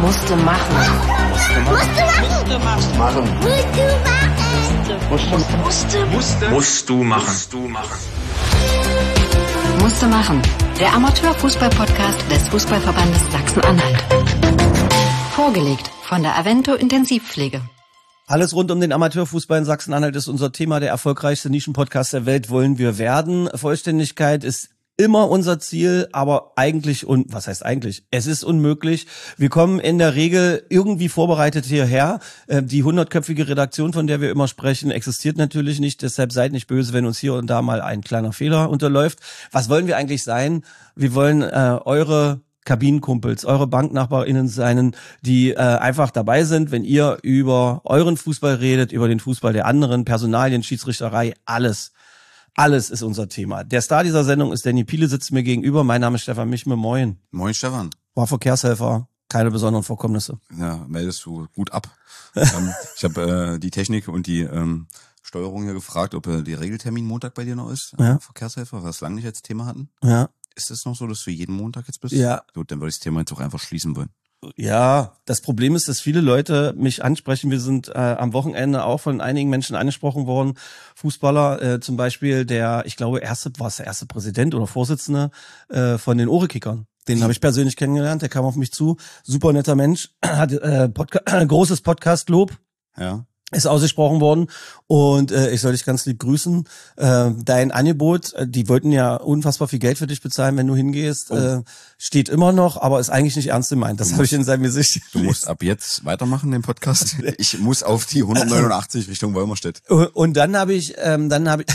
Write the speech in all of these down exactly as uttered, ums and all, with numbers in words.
Musste machen. Musste machen. Machen. Musste machen. Musste. Musste. Musst du machen. Musst du machen. Musste machen. Der Amateurfußball-Podcast des Fußballverbandes Sachsen-Anhalt. Vorgelegt von der Avento Intensivpflege. Alles rund um den Amateurfußball in Sachsen-Anhalt ist unser Thema. Der erfolgreichste Nischenpodcast der Welt wollen wir werden. Vollständigkeit ist immer unser Ziel, aber eigentlich, und was heißt eigentlich? Es ist unmöglich. Wir kommen in der Regel irgendwie vorbereitet hierher. Die hundertköpfige Redaktion, von der wir immer sprechen, existiert natürlich nicht. Deshalb seid nicht böse, wenn uns hier und da mal ein kleiner Fehler unterläuft. Was wollen wir eigentlich sein? Wir wollen äh, eure Kabinenkumpels, eure BanknachbarInnen sein, die äh, einfach dabei sind, wenn ihr über euren Fußball redet, über den Fußball der anderen, Personalien, Schiedsrichterei, alles. Alles ist unser Thema. Der Star dieser Sendung ist Danny Piele, sitzt mir gegenüber. Mein Name ist Stefan Michme. Moin. Moin, Stefan. War Verkehrshelfer, keine besonderen Vorkommnisse. Ja, meldest du gut ab. ähm, ich habe äh, die Technik und die ähm, Steuerung hier gefragt, ob äh, die Regeltermin Montag bei dir noch ist. Ja. Äh, Verkehrshelfer, was lange nicht als Thema hatten. Ja. Ist es noch so, dass du jeden Montag jetzt bist? Ja. Gut, dann würde ich das Thema jetzt auch einfach schließen wollen. Ja, das Problem ist, dass viele Leute mich ansprechen. Wir sind äh, am Wochenende auch von einigen Menschen angesprochen worden. Fußballer, äh, zum Beispiel der, ich glaube, erste war es der erste Präsident oder Vorsitzende äh, von den Ohre-Kickern. Den habe ich persönlich kennengelernt. Der kam auf mich zu. Super netter Mensch. Hat äh, Podca- großes Podcast-Lob. Ja. Ist ausgesprochen worden und äh, ich soll dich ganz lieb grüßen. Äh, dein Angebot, äh, die wollten ja unfassbar viel Geld für dich bezahlen, wenn du hingehst, oh. äh, steht immer noch, aber ist eigentlich nicht ernst gemeint. Das habe ich in seinem Gesicht. Du musst ab jetzt weitermachen, den Podcast. Ich muss auf die hundertneunundachtzig Richtung Wolmerstedt. Und dann habe ich, ähm, dann habe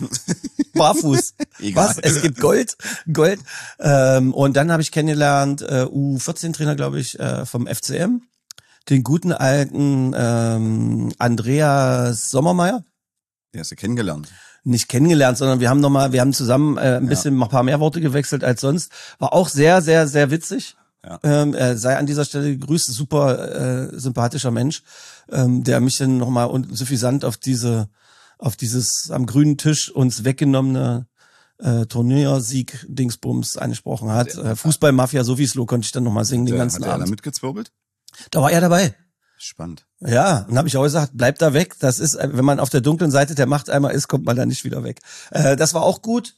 ich barfuß. Egal. Was? Es gibt Gold, Gold. Ähm, und dann habe ich kennengelernt äh, U vierzehn Trainer, glaube ich, äh, vom F C M. Den guten alten ähm, Andreas Sommermeier. Den hast du kennengelernt. Nicht kennengelernt, sondern wir haben noch mal, wir haben zusammen äh, ein bisschen, ja. ein paar mehr Worte gewechselt als sonst. War auch sehr, sehr, sehr witzig. Ja. Ähm, er sei an dieser Stelle gegrüßt, super äh, sympathischer Mensch, ähm, der mich dann noch mal suffisant auf diese, auf dieses am grünen Tisch uns weggenommene äh, Turniersieg-Dingsbums angesprochen hat. Äh, Fußballmafia Sowieso konnte ich dann noch mal singen, hat den der, ganzen hat Abend. Hat er mitgezwirbelt? Da war er dabei. Spannend. Ja, und habe ich auch gesagt, bleib da weg. Das ist, wenn man auf der dunklen Seite der Macht einmal ist, kommt man da nicht wieder weg. Äh, das war auch gut.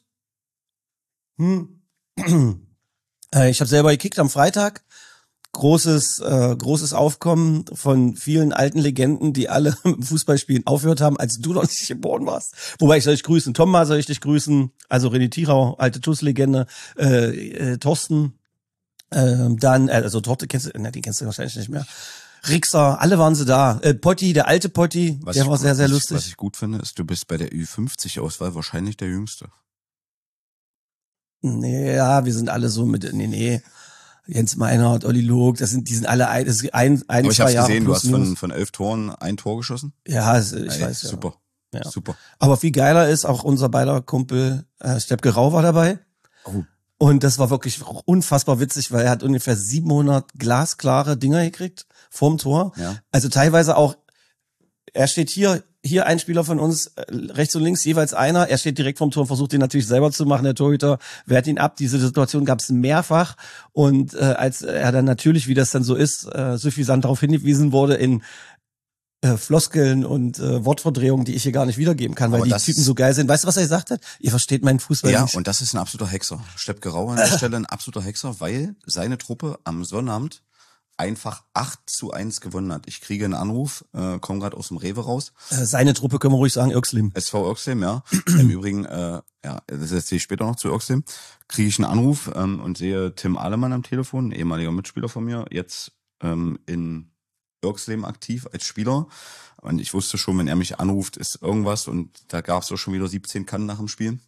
Hm. äh, ich habe selber gekickt am Freitag. Großes, äh, großes Aufkommen von vielen alten Legenden, die alle im Fußballspielen aufgehört haben, als du noch nicht geboren warst. Wobei ich soll dich grüßen. Tomma soll ich dich grüßen. Also René Tirau, alte T U S-Legende. Äh, äh, Thorsten. Ähm, dann, äh, also Torte kennst du, ne, die kennst du wahrscheinlich nicht mehr. Rixer, alle waren sie da. Äh, Potti, der alte Potti, was der war ich, sehr, sehr was lustig. Ich, was ich gut finde, ist, du bist bei der Ü fünfzig-Auswahl wahrscheinlich der Jüngste. Nee, ja, wir sind alle so mit, nee, nee. Jens Meinhardt, Olli Log, das sind, die sind alle ein, das ist ein, ein Aber ich zwei hab's Jahre gesehen, du plus, hast von, minus. von elf Toren ein Tor geschossen. Ja, ich Ey, weiß, ja. Super, ja. super. Aber viel geiler ist, auch unser beider Kumpel äh, Steppke Rau war dabei. Oh. Und das war wirklich unfassbar witzig, weil er hat ungefähr siebenhundert glasklare Dinger gekriegt vorm Tor. Ja. Also teilweise auch, er steht hier, hier ein Spieler von uns, rechts und links jeweils einer. Er steht direkt vorm Tor und versucht den natürlich selber zu machen. Der Torhüter wehrt ihn ab. Diese Situation gab es mehrfach. Und äh, als er dann natürlich, wie das dann so ist, äh, suffisant darauf hingewiesen wurde in Äh, Floskeln und äh, Wortverdrehungen, die ich hier gar nicht wiedergeben kann, weil Aber die das Typen so geil sind. Weißt du, was er gesagt hat? Ihr versteht meinen Fußball Ja, nicht. und das ist ein absoluter Hexer. Steppke Rau an der Stelle ein absoluter Hexer, weil seine Truppe am Sonnabend einfach acht zu eins gewonnen hat. Ich kriege einen Anruf, äh, komme gerade aus dem Rewe raus. Äh, seine Truppe können wir ruhig sagen, Irkslim. S V Irkslim, ja. Im Übrigen, äh, ja, das erzähle ich später noch zu Irkslim. Kriege ich einen Anruf ähm, und sehe Tim Ahlemann am Telefon, ein ehemaliger Mitspieler von mir, jetzt ähm, in Irkslim aktiv als Spieler. Und ich wusste schon, wenn er mich anruft, ist irgendwas. Und da gab es auch schon wieder siebzehn Kannen nach dem Spielen.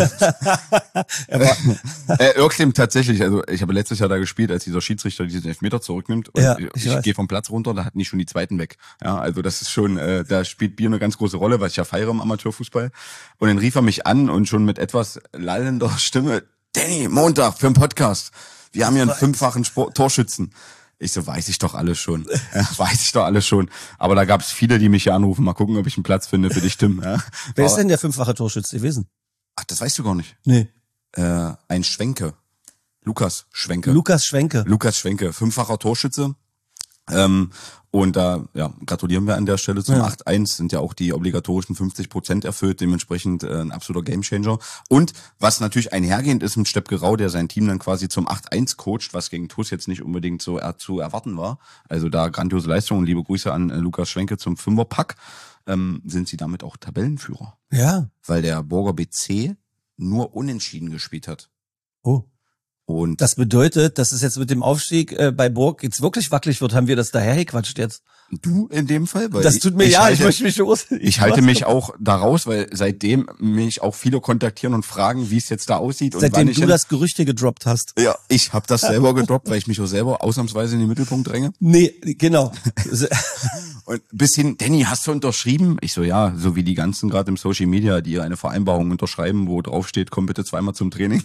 äh, Irkslim tatsächlich. Also ich habe letztes Jahr da gespielt, als dieser Schiedsrichter diesen Elfmeter zurücknimmt. Und ja, ich, ich gehe vom Platz runter, da hatten die schon die zweiten weg. Ja, also das ist schon, äh, da spielt Bier eine ganz große Rolle, was ich ja feiere im Amateurfußball. Und dann rief er mich an und schon mit etwas lallender Stimme, Danny, Montag für einen Podcast. Wir haben hier einen fünffachen Sport- Torschützen. Ich so, weiß ich doch alles schon. Ja, weiß ich doch alles schon. Aber da gab es viele, die mich hier anrufen. Mal gucken, ob ich einen Platz finde für dich, Tim. Ja. Wer Aber, ist denn der fünffache Torschütze gewesen? Ach, das weißt du gar nicht. Nee. Äh, ein Schwenke. Lukas Schwenke. Lukas Schwenke. Lukas Schwenke. Fünffacher Torschütze. Ähm, und da ja, gratulieren wir an der Stelle zum Ja. acht eins, sind ja auch die obligatorischen fünfzig Prozent erfüllt, dementsprechend äh, ein absoluter Gamechanger. Und was natürlich einhergehend ist mit Stepp Gerau, der sein Team dann quasi zum acht eins coacht, was gegen T U S jetzt nicht unbedingt so er, zu erwarten war. Also da grandiose Leistung und liebe Grüße an äh, Lukas Schwenke zum Fünferpack, ähm, sind sie damit auch Tabellenführer. Ja. Weil der Burger B C nur unentschieden gespielt hat. Oh. Und Das bedeutet, dass es jetzt mit dem Aufstieg äh, bei Burg jetzt wirklich wackelig wird. Haben wir das dahergequatscht jetzt? du in dem Fall, weil Das tut mir ich, ja, halte, ich möchte mich los. ich halte mich auch da raus, weil seitdem mich auch viele kontaktieren und fragen, wie es jetzt da aussieht und Seitdem wann ich du hin- das Gerücht hier gedroppt hast. ja, ich habe das selber gedroppt, weil ich mich auch selber ausnahmsweise in den Mittelpunkt dränge. Nee, genau. Und bis hin, Danny, hast du unterschrieben? Ich so, ja, so wie die ganzen gerade im Social Media, die eine Vereinbarung unterschreiben, wo drauf steht, komm bitte zweimal zum Training.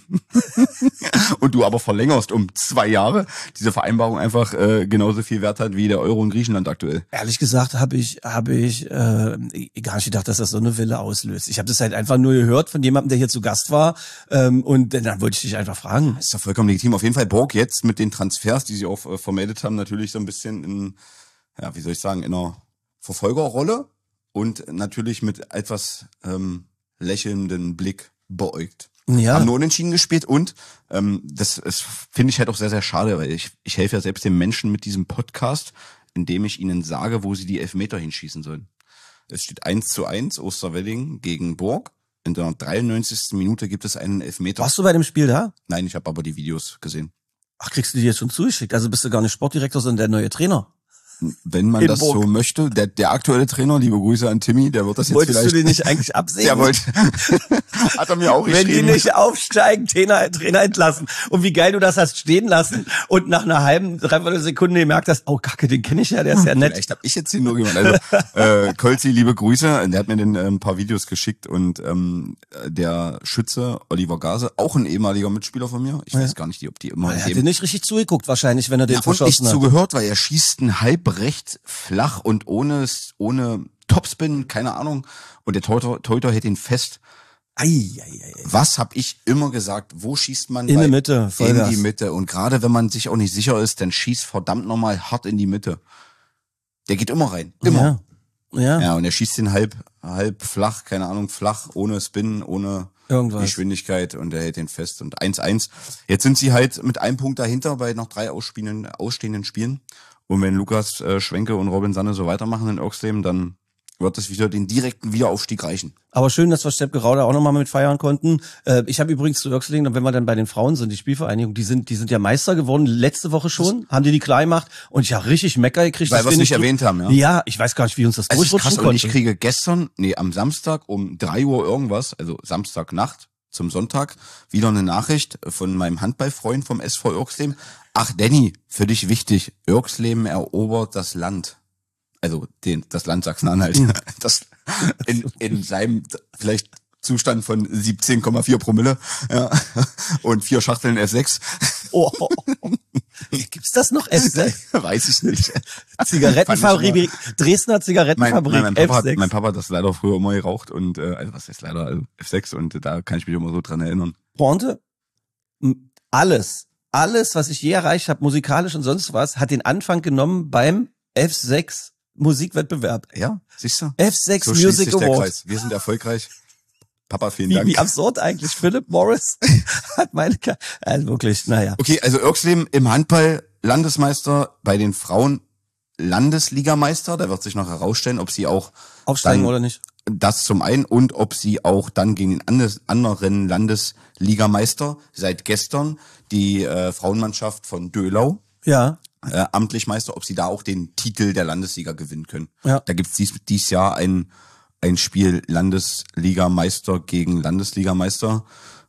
Und du aber verlängerst um zwei Jahre, diese Vereinbarung einfach äh, genauso viel Wert hat wie der Euro in Griechenland aktuell. Ehrlich gesagt habe ich habe ich äh, gar nicht gedacht, dass das so eine Welle auslöst. Ich habe das halt einfach nur gehört von jemandem, der hier zu Gast war, ähm, und dann wollte ich dich einfach fragen. Ist doch vollkommen legitim. Auf jeden Fall Burg jetzt mit den Transfers, die sie auch äh, vermeldet haben, natürlich so ein bisschen in, ja, wie soll ich sagen, in einer Verfolgerrolle und natürlich mit etwas ähm, lächelnden Blick beäugt. Ja. Haben nur unentschieden gespielt und ähm, das ist, finde ich halt auch sehr, sehr schade, weil ich, ich helfe ja selbst den Menschen mit diesem Podcast, indem ich ihnen sage, wo sie die Elfmeter hinschießen sollen. Es steht eins zu eins, Osterwelling gegen Burg. In der dreiundneunzigsten Minute gibt es einen Elfmeter. Warst du bei dem Spiel da? Nein, ich habe aber die Videos gesehen. Ach, kriegst du die jetzt schon zugeschickt? Also bist du gar nicht Sportdirektor, sondern der neue Trainer. Wenn man In das Burg. so möchte, der, der aktuelle Trainer, liebe Grüße an Timmy, der wird das jetzt Wolltest vielleicht... du den nicht eigentlich absehen? Der wollte, hat er mir auch Wenn die geschrieben. nicht aufsteigen, Trainer, Trainer entlassen. Und wie geil du das hast stehen lassen und nach einer halben, dreiviertel Sekunde gemerkt hast, oh Kacke, den kenne ich ja, der ist ja nett. Vielleicht habe ich jetzt den nur gemacht. Also äh, Kolzi, liebe Grüße, der hat mir den äh, ein paar Videos geschickt und ähm, der Schütze Oliver Gase, auch ein ehemaliger Mitspieler von mir, ich weiß gar nicht, ob die immer Er in hat dem dir nicht richtig zugeguckt wahrscheinlich, wenn er den ja, und nicht verschossen hat. zugehört, weil er schießt einen halb rechts flach und ohne ohne Topspin, keine Ahnung. Und der Torhüter, Torhüter hält ihn fest. Ei, ei, ei, ei. Was habe ich immer gesagt? Wo schießt man? In bei- die Mitte, In Vollgas. die Mitte. Und gerade wenn man sich auch nicht sicher ist, dann schießt verdammt nochmal hart in die Mitte. Der geht immer rein. Immer. Ja. Ja. Ja, und er schießt den halb, halb flach, keine Ahnung, flach, ohne Spin, ohne Irgendwas. Geschwindigkeit und er hält den fest. Und eins eins. Jetzt sind sie halt mit einem Punkt dahinter bei noch drei ausspielenden, ausstehenden Spielen. Und wenn Lukas äh, Schwenke und Robin Sanne so weitermachen in Oerxleben, dann wird es wieder den direkten Wiederaufstieg reichen. Aber schön, dass wir Stepp Gerau da auch nochmal mit feiern konnten. Äh, ich habe übrigens zu Oerxlingen, wenn wir dann bei den Frauen sind, die Spielvereinigung, die sind die sind ja Meister geworden, letzte Woche schon, haben die die klar gemacht und ich habe richtig Mecker gekriegt. Weil dass wir es wir nicht erwähnt haben, ja. Ja, ich weiß gar nicht, wie uns das Es ist durchrutschen krass und ich konnte. kriege gestern, nee, am Samstag um drei Uhr irgendwas, also Samstagnacht zum Sonntag, wieder eine Nachricht von meinem Handballfreund vom S V Oerxleben. Ach Danny, für dich wichtig, Oerxleben erobert das Land. Also den, das Land Sachsen-Anhalt. Das in, in seinem vielleicht Zustand von siebzehn Komma vier Promille, ja, und vier Schachteln F sechs. Oh. Gibt's das noch? F sechs? Weiß ich nicht. Zigarettenfabrik, Dresdner Mein, Zigarettenfabrik, mein, mein, Papa F hat, sechs. mein Papa hat das leider früher immer geraucht und äh, also was heißt leider, also F sechs und da kann ich mich immer so dran erinnern. Pointe, m- alles, alles, was ich je erreicht habe, musikalisch und sonst was, hat den Anfang genommen beim F sechs Musikwettbewerb. Ja, siehst du? F sechs So schließt Music sich der Award. Kreis. Wir sind erfolgreich. Papa, vielen Wie, Dank. wie absurd eigentlich. Philip Morris hat meine, Ka also wirklich, naja. Okay, also Oerxleben im Handball Landesmeister, bei den Frauen Landesligameister. Da wird sich noch herausstellen, ob sie auch Aufsteigen dann oder nicht? das zum einen und ob sie auch dann gegen den andes- anderen Landesligameister seit gestern die äh, Frauenmannschaft von Dölau Ja. äh, amtlich Meister, ob sie da auch den Titel der Landesliga gewinnen können. Ja. Da gibt's dies, dies Jahr ein ein Spiel Landesligameister gegen Landesligameister.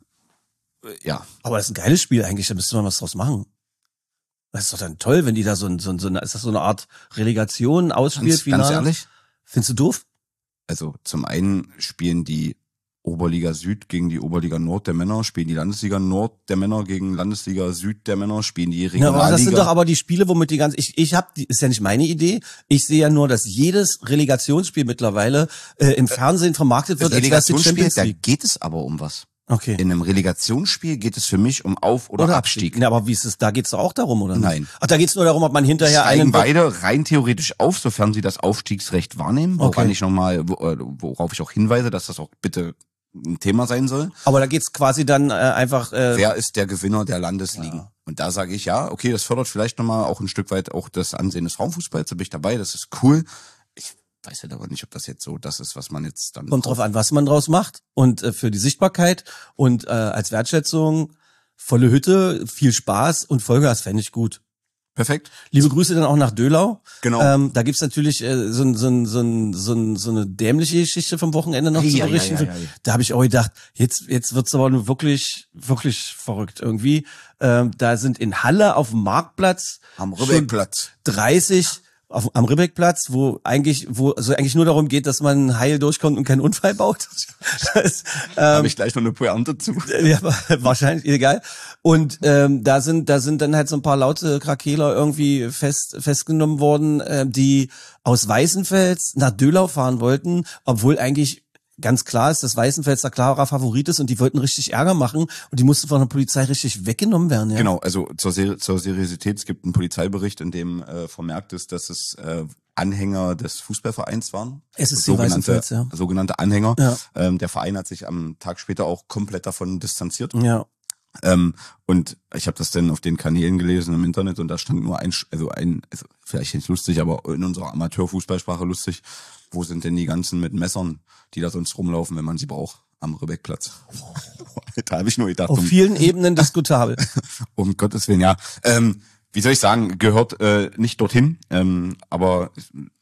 Äh, Ja, Aber das ist ein geiles Spiel eigentlich, da müsste man was draus machen. Das ist doch dann toll, wenn die da so, ein, so, ein, so eine, ist das so eine Art Relegation, ganz, Ausspielfinale? ganz ehrlich. Findest du doof? Also zum einen spielen die Oberliga Süd gegen die Oberliga Nord der Männer, spielen die Landesliga Nord der Männer gegen Landesliga Süd der Männer, spielen die Ja, Regionalliga. aber das sind doch aber die Spiele, womit die ganze, ich, ich hab, die, ist ja nicht meine Idee. Ich sehe ja nur, dass jedes Relegationsspiel mittlerweile äh, im Fernsehen vermarktet das wird, als wäre es die Relegationsspiel, Champions da League. geht es aber um was. Okay. In einem Relegationsspiel geht es für mich um Auf- oder, Oder Abstieg. Ja, aber wie ist es? Da geht's doch auch darum, oder? nicht? Nein. Ach, da geht's nur darum, ob man hinterher einen. Steigen beide rein theoretisch auf, sofern sie das Aufstiegsrecht wahrnehmen, woran Okay. ich nochmal, worauf ich auch hinweise, dass das auch bitte ein Thema sein soll. Aber da geht's quasi dann äh, einfach. Äh, Wer ist der Gewinner der Landesligen? Ja. Und da sage ich, ja, okay, das fördert vielleicht nochmal auch ein Stück weit auch das Ansehen des Frauenfußballs, da bin ich dabei, das ist cool. Ich weiß halt aber nicht, ob das jetzt so das ist, was man jetzt dann... Kommt drauf an, was man draus macht. Und äh, für die Sichtbarkeit und äh, als Wertschätzung, volle Hütte, viel Spaß und Vollgas fände ich gut. Perfekt. Liebe Grüße dann auch nach Dölau. Genau. Ähm, da gibt's natürlich äh, so, so, so, so, so eine dämliche Geschichte vom Wochenende noch Ja, zu ja, berichten. ja, ja, ja. Da habe ich auch gedacht, jetzt jetzt wird's aber nur wirklich wirklich verrückt irgendwie. Ähm, da sind in Halle auf dem Marktplatz Am schon Rübeckplatz. dreißig auf, am Ribbeckplatz, wo eigentlich, wo also eigentlich nur darum geht, dass man heil durchkommt und keinen Unfall baut. Das, ähm, Habe ich gleich noch eine Pointe zu. ja, wahrscheinlich, egal. Und ähm, da sind da sind dann halt so ein paar laute Krakeler irgendwie fest festgenommen worden, äh, die aus Weißenfels nach Dölau fahren wollten, obwohl eigentlich ganz klar ist, dass Weißenfels der klarer Favorit ist und die wollten richtig Ärger machen und die mussten von der Polizei richtig weggenommen werden. Ja? Genau, also zur, Ser zur Seriosität, es gibt einen Polizeibericht, in dem äh, vermerkt ist, dass es äh, Anhänger des Fußballvereins waren. S S C Weißenfels, ja. Sogenannte Anhänger. Ja. Ähm, der Verein hat sich am Tag später auch komplett davon distanziert. Ja. Ähm, und ich habe das dann auf den Kanälen gelesen im Internet und da stand nur ein, also ein, also vielleicht nicht lustig, aber in unserer Amateurfußballsprache lustig, wo sind denn die ganzen mit Messern, die da sonst rumlaufen, wenn man sie braucht, am Rübeckplatz. Da habe ich nur gedacht, Auf um, vielen Ebenen diskutabel. um Gottes Willen, ja. Ähm, wie soll ich sagen, gehört äh, nicht dorthin, ähm, aber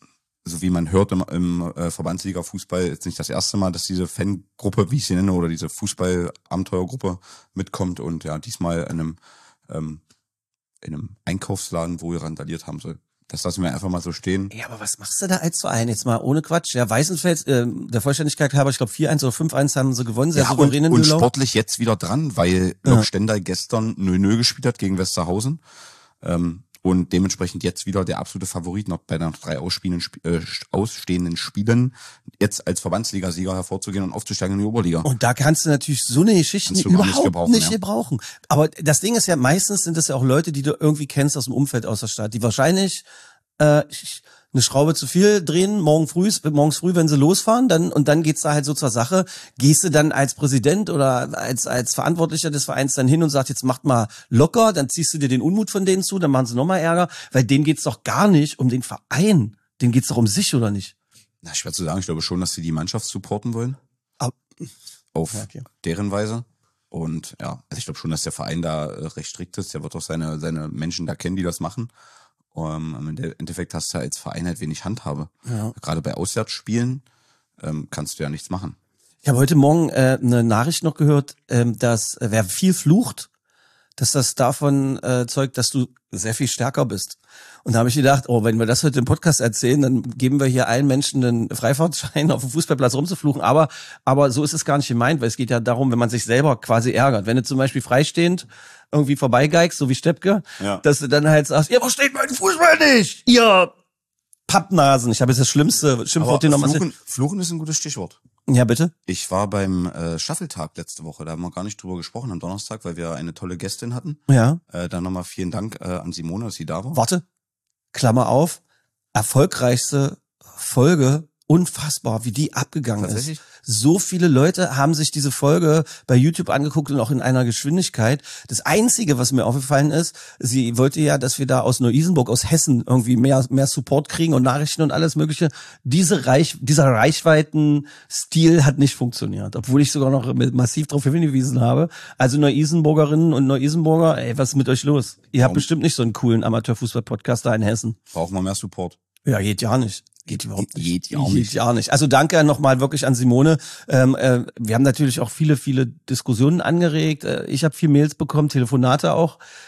so wie man hört im, im äh, Verbandsliga-Fußball, ist nicht das erste Mal, dass diese Fangruppe, wie ich sie nenne, oder diese Fußball-Abenteuergruppe mitkommt und ja, diesmal in einem, ähm, in einem Einkaufsladen, wo wir randaliert haben soll. Das lassen wir einfach mal so stehen. Ja, aber was machst du da als Verein? Jetzt mal ohne Quatsch. Ja, Weißenfels, äh, der Vollständigkeit halber, ich glaube vier eins oder fünf eins haben sie gewonnen. Sehr Ja, und, souverän in und Dölau. sportlich jetzt wieder dran, weil Ja. Lok Stendal gestern null null gespielt hat gegen Westerhausen. Ähm, und dementsprechend jetzt wieder der absolute Favorit noch bei den drei ausstehenden, Sp äh, ausstehenden Spielen jetzt als Verbandsligasieger hervorzugehen und aufzusteigen in die Oberliga. Und da kannst du natürlich so eine Geschichte Kannst du gar nicht überhaupt gebrauchen, nicht ja. gebrauchen. Aber das Ding ist ja, meistens sind das ja auch Leute, die du irgendwie kennst aus dem Umfeld, aus der Stadt, die wahrscheinlich äh, eine Schraube zu viel drehen, morgen früh, morgens früh, wenn sie losfahren, dann und dann geht's da halt so zur Sache. Gehst du dann als Präsident oder als als Verantwortlicher des Vereins dann hin und sagst, jetzt macht mal locker, dann ziehst du dir den Unmut von denen zu, dann machen sie nochmal Ärger, weil denen geht's doch gar nicht um den Verein, denen geht's doch um sich, oder nicht? Na, schwer zu sagen, ich glaube schon, dass sie die Mannschaft supporten wollen. Aber, Auf Ja, okay. deren Weise. Und ja, also ich glaube schon, dass der Verein da äh, recht strikt ist. Der wird auch seine seine Menschen da kennen, die das machen. Um, Im Endeffekt hast du als Verein halt wenig Handhabe. Ja. Gerade bei Auswärtsspielen ähm, kannst du ja nichts machen. Ich habe heute Morgen äh, eine Nachricht noch gehört, ähm, dass äh, wer viel flucht, dass das davon äh, zeugt, dass du sehr viel stärker bist. Und da habe ich gedacht, oh, wenn wir das heute im Podcast erzählen, dann geben wir hier allen Menschen einen Freifahrtschein, auf dem Fußballplatz rumzufluchen. Aber aber so ist es gar nicht gemeint, weil es geht ja darum, wenn man sich selber quasi ärgert. Wenn du zum Beispiel freistehend irgendwie vorbeigeigst, so wie Steppke, Ja. dass du dann halt sagst, ihr versteht meinen Fußball nicht, ihr Pappnasen. Ich habe jetzt das schlimmste Schimpfwort Aber genommen. Fluchen, Fluchen ist ein gutes Stichwort. Ja, bitte? Ich war beim äh, Staffeltag letzte Woche, da haben wir gar nicht drüber gesprochen, am Donnerstag, weil wir eine tolle Gästin hatten. Ja. Äh, dann nochmal vielen Dank äh, an Simone, dass sie da war. Warte, Klammer auf, erfolgreichste Folge, unfassbar, wie die abgegangen Tatsächlich? ist. So viele Leute haben sich diese Folge bei YouTube angeguckt und auch in einer Geschwindigkeit. Das Einzige, was mir aufgefallen ist, sie wollte ja, dass wir da aus Neu-Isenburg, aus Hessen irgendwie mehr mehr Support kriegen und Nachrichten und alles Mögliche. Diese Reich, dieser Reichweiten-Stil hat nicht funktioniert, obwohl ich sogar noch mit, massiv darauf hingewiesen habe. Also Neu-Isenburgerinnen und Neu-Isenburger, ey, was ist mit euch los? Ihr habt Warum? bestimmt nicht so einen coolen Amateurfußball-Podcast da in Hessen. Brauchen wir mehr Support. Ja, geht ja nicht. Geht überhaupt nicht. Geht ja auch Geht nicht. ja nicht. Also danke nochmal wirklich an Simone. Ähm, äh, wir haben natürlich auch viele, viele Diskussionen angeregt. Äh, ich habe viel Mails bekommen, Telefonate auch.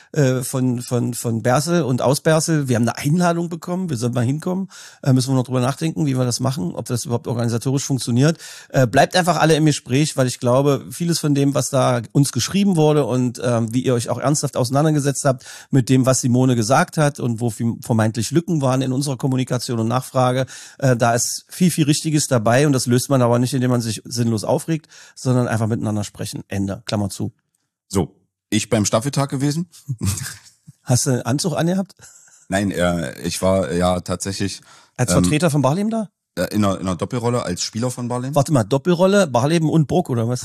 äh, von von von Bersel und aus Bersel. Wir haben eine Einladung bekommen, wir sollen mal hinkommen. Äh, müssen wir noch drüber nachdenken, wie wir das machen, ob das überhaupt organisatorisch funktioniert. Äh, bleibt einfach alle im Gespräch, weil ich glaube, vieles von dem, was da uns geschrieben wurde und ähm, wie ihr euch auch ernsthaft auseinandergesetzt habt mit dem, was Simone gesagt hat und wo vermeintlich Lücken waren in unserer Kommunikation und Nachfrage, äh, da ist viel, viel Richtiges dabei und das löst man aber nicht, indem man sich sinnlos aufregt, sondern einfach miteinander sprechen. Ende. Klammer zu. So, ich beim Staffeltag gewesen. Hast du einen Anzug angehabt? Nein, äh, ich war äh, ja tatsächlich Als ähm, Vertreter von Barleben da? äh, in, einer, in einer Doppelrolle als Spieler von Barleben. Warte mal, Doppelrolle, Barleben und Burg oder was?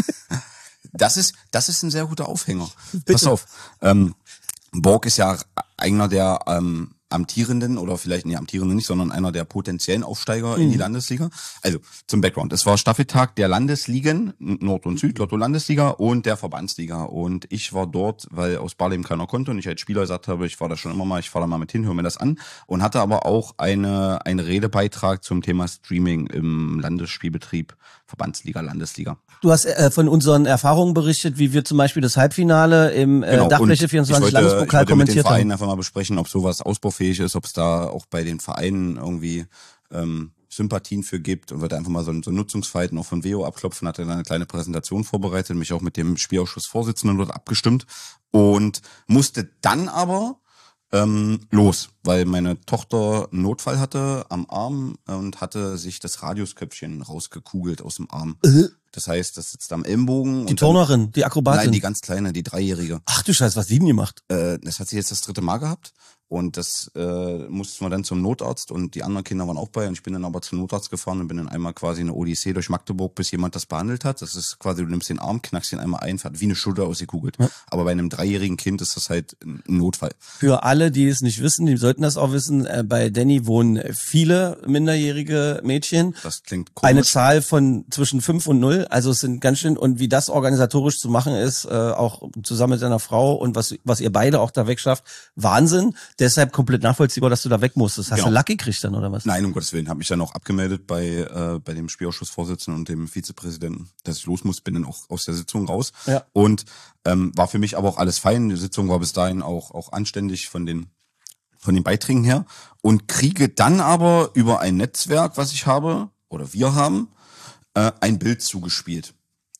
Das ist, das ist ein sehr guter Aufhänger. Bitte. Pass auf, ähm, Borg ist ja einer der ähm, amtierenden, oder vielleicht nicht amtierenden nicht, sondern einer der potenziellen Aufsteiger mhm. in die Landesliga. Also zum Background. Es war Staffeltag der Landesligen, Nord und Süd, Lotto-Landesliga und der Verbandsliga. Und ich war dort, weil aus Barleben keiner konnte und ich als Spieler gesagt habe, ich war da schon immer mal, ich fahre da mal mit hin, höre mir das an. Und hatte aber auch eine einen Redebeitrag zum Thema Streaming im Landesspielbetrieb, Verbandsliga, Landesliga. Du hast äh, von unseren Erfahrungen berichtet, wie wir zum Beispiel das Halbfinale im äh, Genau. Dachfläche vierundzwanzig Landespokal kommentiert haben. Ich wollte mit den Vereinen einfach mal besprechen, ob sowas ausbaufähig ist, ob es da auch bei den Vereinen irgendwie ähm, Sympathien für gibt und wollte einfach mal so ein, so ein Nutzungsverhalten auch von Veo abklopfen, hatte dann eine kleine Präsentation vorbereitet, mich auch mit dem Spielausschussvorsitzenden dort abgestimmt und musste dann aber ähm, los, weil meine Tochter einen Notfall hatte am Arm und hatte sich das Radiusköpfchen rausgekugelt aus dem Arm. Äh? Das heißt, das sitzt am Ellenbogen. Die und dann, Turnerin, die Akrobatin. Nein, die ganz kleine, die Dreijährige. Ach du Scheiße, was hat die denn gemacht? Äh, das hat sie jetzt das dritte Mal gehabt. Und das äh, mussten wir dann zum Notarzt und die anderen Kinder waren auch bei. Und ich bin dann aber zum Notarzt gefahren und bin dann einmal quasi eine Odyssee durch Magdeburg, bis jemand das behandelt hat. Das ist quasi, du nimmst den Arm, knackst ihn einmal ein, hat wie eine Schulter ausgekugelt. Ja. Aber bei einem dreijährigen Kind ist das halt ein Notfall. Für alle, die es nicht wissen, die sollten das auch wissen, äh, bei Danny wohnen viele minderjährige Mädchen. Das klingt komisch. Eine Zahl von zwischen fünf und null. Also es sind ganz schön, und wie das organisatorisch zu machen ist, äh, auch zusammen mit deiner Frau und was was ihr beide auch da wegschafft, Wahnsinn. Deshalb komplett nachvollziehbar, dass du da weg musstest. Hast genau. du Lack gekriegt dann, oder was? Nein, um Gottes Willen. Habe mich dann auch abgemeldet bei äh, bei dem Spielausschussvorsitzenden und dem Vizepräsidenten, dass ich los muss, bin dann auch aus der Sitzung raus. Ja. Und ähm, war für mich aber auch alles fein. Die Sitzung war bis dahin auch auch anständig von den von den Beiträgen her. Und kriege dann aber über ein Netzwerk, was ich habe, oder wir haben, äh, ein Bild zugespielt.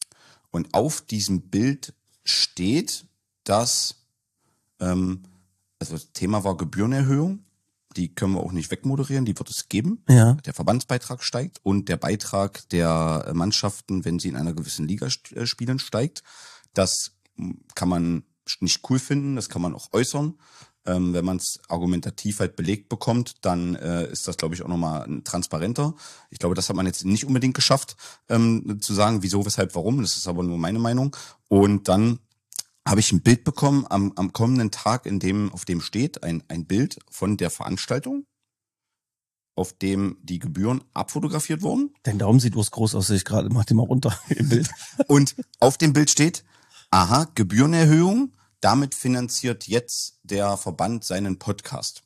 Und auf diesem Bild steht, dass ähm, also das Thema war Gebührenerhöhung, die können wir auch nicht wegmoderieren, die wird es geben. Ja. Der Verbandsbeitrag steigt und der Beitrag der Mannschaften, wenn sie in einer gewissen Liga spielen, steigt. Das kann man nicht cool finden, das kann man auch äußern. Ähm, wenn man es argumentativ halt belegt bekommt, dann äh, ist das, glaube ich, auch nochmal transparenter. Ich glaube, das hat man jetzt nicht unbedingt geschafft, ähm, zu sagen, wieso, weshalb, warum. Das ist aber nur meine Meinung. Und dann habe ich ein Bild bekommen am, am kommenden Tag, in dem, auf dem steht ein, ein Bild von der Veranstaltung, auf dem die Gebühren abfotografiert wurden. Dein Daumen sieht bloß groß aus, sehe ich gerade. Mach den mal runter im Bild. Und auf dem Bild steht, aha, Gebührenerhöhung, damit finanziert jetzt der Verband seinen Podcast.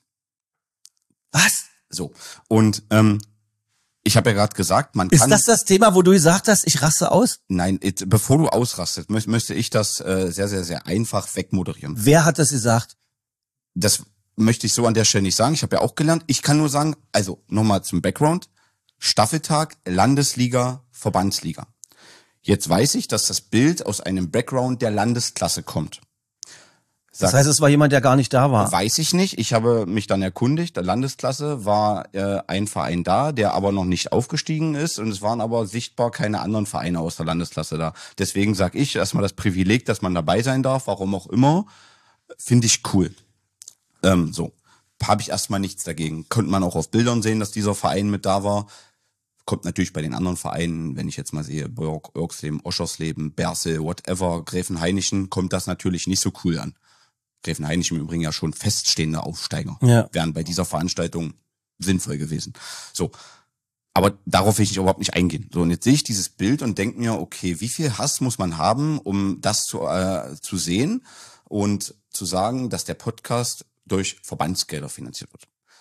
Was? So. Und ähm, ich habe ja gerade gesagt, man ist kann... Ist das das Thema, wo du gesagt hast, ich raste aus? Nein, it, bevor du ausrastest, mö- möchte ich das äh, sehr, sehr, sehr einfach wegmoderieren. Wer hat das gesagt? Das möchte ich so an der Stelle nicht sagen. Ich habe ja auch gelernt. Ich kann nur sagen, also nochmal zum Background. Staffeltag, Landesliga, Verbandsliga. Jetzt weiß ich, dass das Bild aus einem Background der Landesklasse kommt. Sag, das heißt, es war jemand, der gar nicht da war? Weiß ich nicht. Ich habe mich dann erkundigt. Der Landesklasse war äh, ein Verein da, der aber noch nicht aufgestiegen ist. Und es waren aber sichtbar keine anderen Vereine aus der Landesklasse da. Deswegen sage ich erstmal das Privileg, dass man dabei sein darf, warum auch immer, finde ich cool. Ähm, so, habe ich erstmal nichts dagegen. Könnte man auch auf Bildern sehen, dass dieser Verein mit da war. Kommt natürlich bei den anderen Vereinen, wenn ich jetzt mal sehe, Burg, Irksleben, Oschersleben, Bersel, whatever, Gräfenhainichen, kommt das natürlich nicht so cool an. Gräfenhainichen im Übrigen ja schon feststehende Aufsteiger. Ja. Wären bei dieser Veranstaltung sinnvoll gewesen. So. Aber darauf will ich überhaupt nicht eingehen. So, und jetzt sehe ich dieses Bild und denke mir, okay, wie viel Hass muss man haben, um das zu, äh, zu sehen und zu sagen, dass der Podcast durch Verbandsgelder finanziert wird.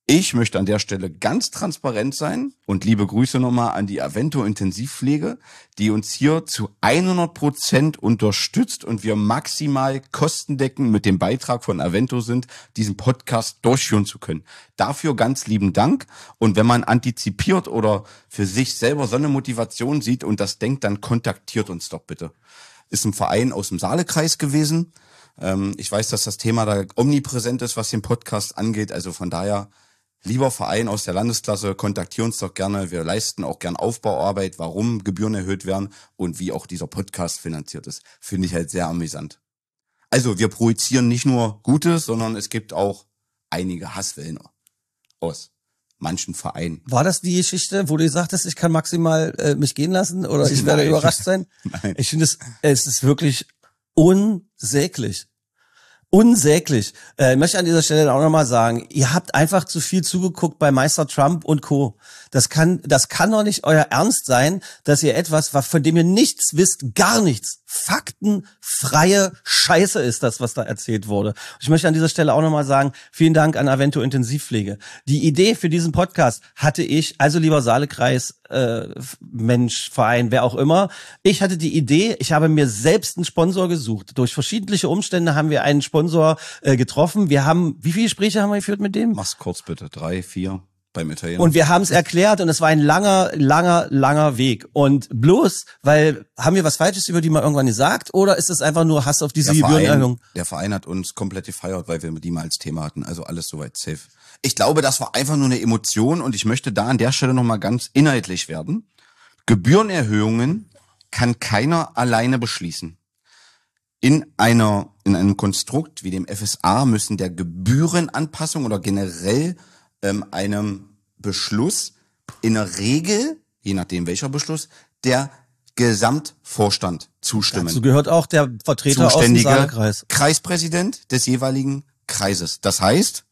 Ich möchte an der Stelle ganz transparent sein und liebe Grüße nochmal an die Avento Intensivpflege, die uns hier zu hundert Prozent unterstützt und wir maximal kostendeckend mit dem Beitrag von Avento sind, diesen Podcast durchführen zu können. Dafür ganz lieben Dank. Und wenn man antizipiert oder für sich selber so eine Motivation sieht und das denkt, dann kontaktiert uns doch bitte. Ist ein Verein aus dem Saalekreis gewesen. Ähm, ich weiß, dass das Thema da omnipräsent ist, was den Podcast angeht. Also von daher, lieber Verein aus der Landesklasse, kontaktiert uns doch gerne. Wir leisten auch gern Aufbauarbeit, warum Gebühren erhöht werden und wie auch dieser Podcast finanziert ist. Finde ich halt sehr amüsant. Also wir projizieren nicht nur Gutes, sondern es gibt auch einige Hasswellen aus manchen Vereinen. War das die Geschichte, wo du gesagt hast, ich kann maximal äh, mich gehen lassen oder ich werde Nein. überrascht sein? Nein. Ich finde es, es ist wirklich unsäglich. Unsäglich. Äh, ich möchte an dieser Stelle auch nochmal sagen, ihr habt einfach zu viel zugeguckt bei Meister Trump und Co. Das kann, das kann doch nicht euer Ernst sein, dass ihr etwas, was, von dem ihr nichts wisst, gar nichts, faktenfreie Scheiße ist das, was da erzählt wurde. Ich möchte an dieser Stelle auch nochmal sagen, vielen Dank an Avento Intensivpflege. Die Idee für diesen Podcast hatte ich, also lieber Saalekreis, äh, Mensch, Verein, wer auch immer. Ich hatte die Idee, ich habe mir selbst einen Sponsor gesucht. Durch verschiedene Umstände haben wir einen Sponsor äh, getroffen. Wir haben, wie viele Gespräche haben wir geführt mit dem? Mach's kurz bitte. Drei, vier beim Italiener. Und wir haben es erklärt und es war ein langer, langer, langer Weg. Und bloß, weil, haben wir was Falsches über die mal irgendwann gesagt oder ist es einfach nur Hass auf diese der Gebührenerhöhung? Verein, der Verein hat uns komplett gefeiert, weil wir die mal als Thema hatten. Also alles soweit safe. Ich glaube, das war einfach nur eine Emotion und ich möchte da an der Stelle nochmal ganz inhaltlich werden. Gebührenerhöhungen kann keiner alleine beschließen. In einer, in einem Konstrukt wie dem F S A müssen der Gebührenanpassung oder generell ähm, einem Beschluss in der Regel, je nachdem welcher Beschluss, der Gesamtvorstand zustimmen. Dazu gehört auch der Vertreter aus dem Zuständige Saalekreis. Kreispräsident des jeweiligen Kreises. Das heißt,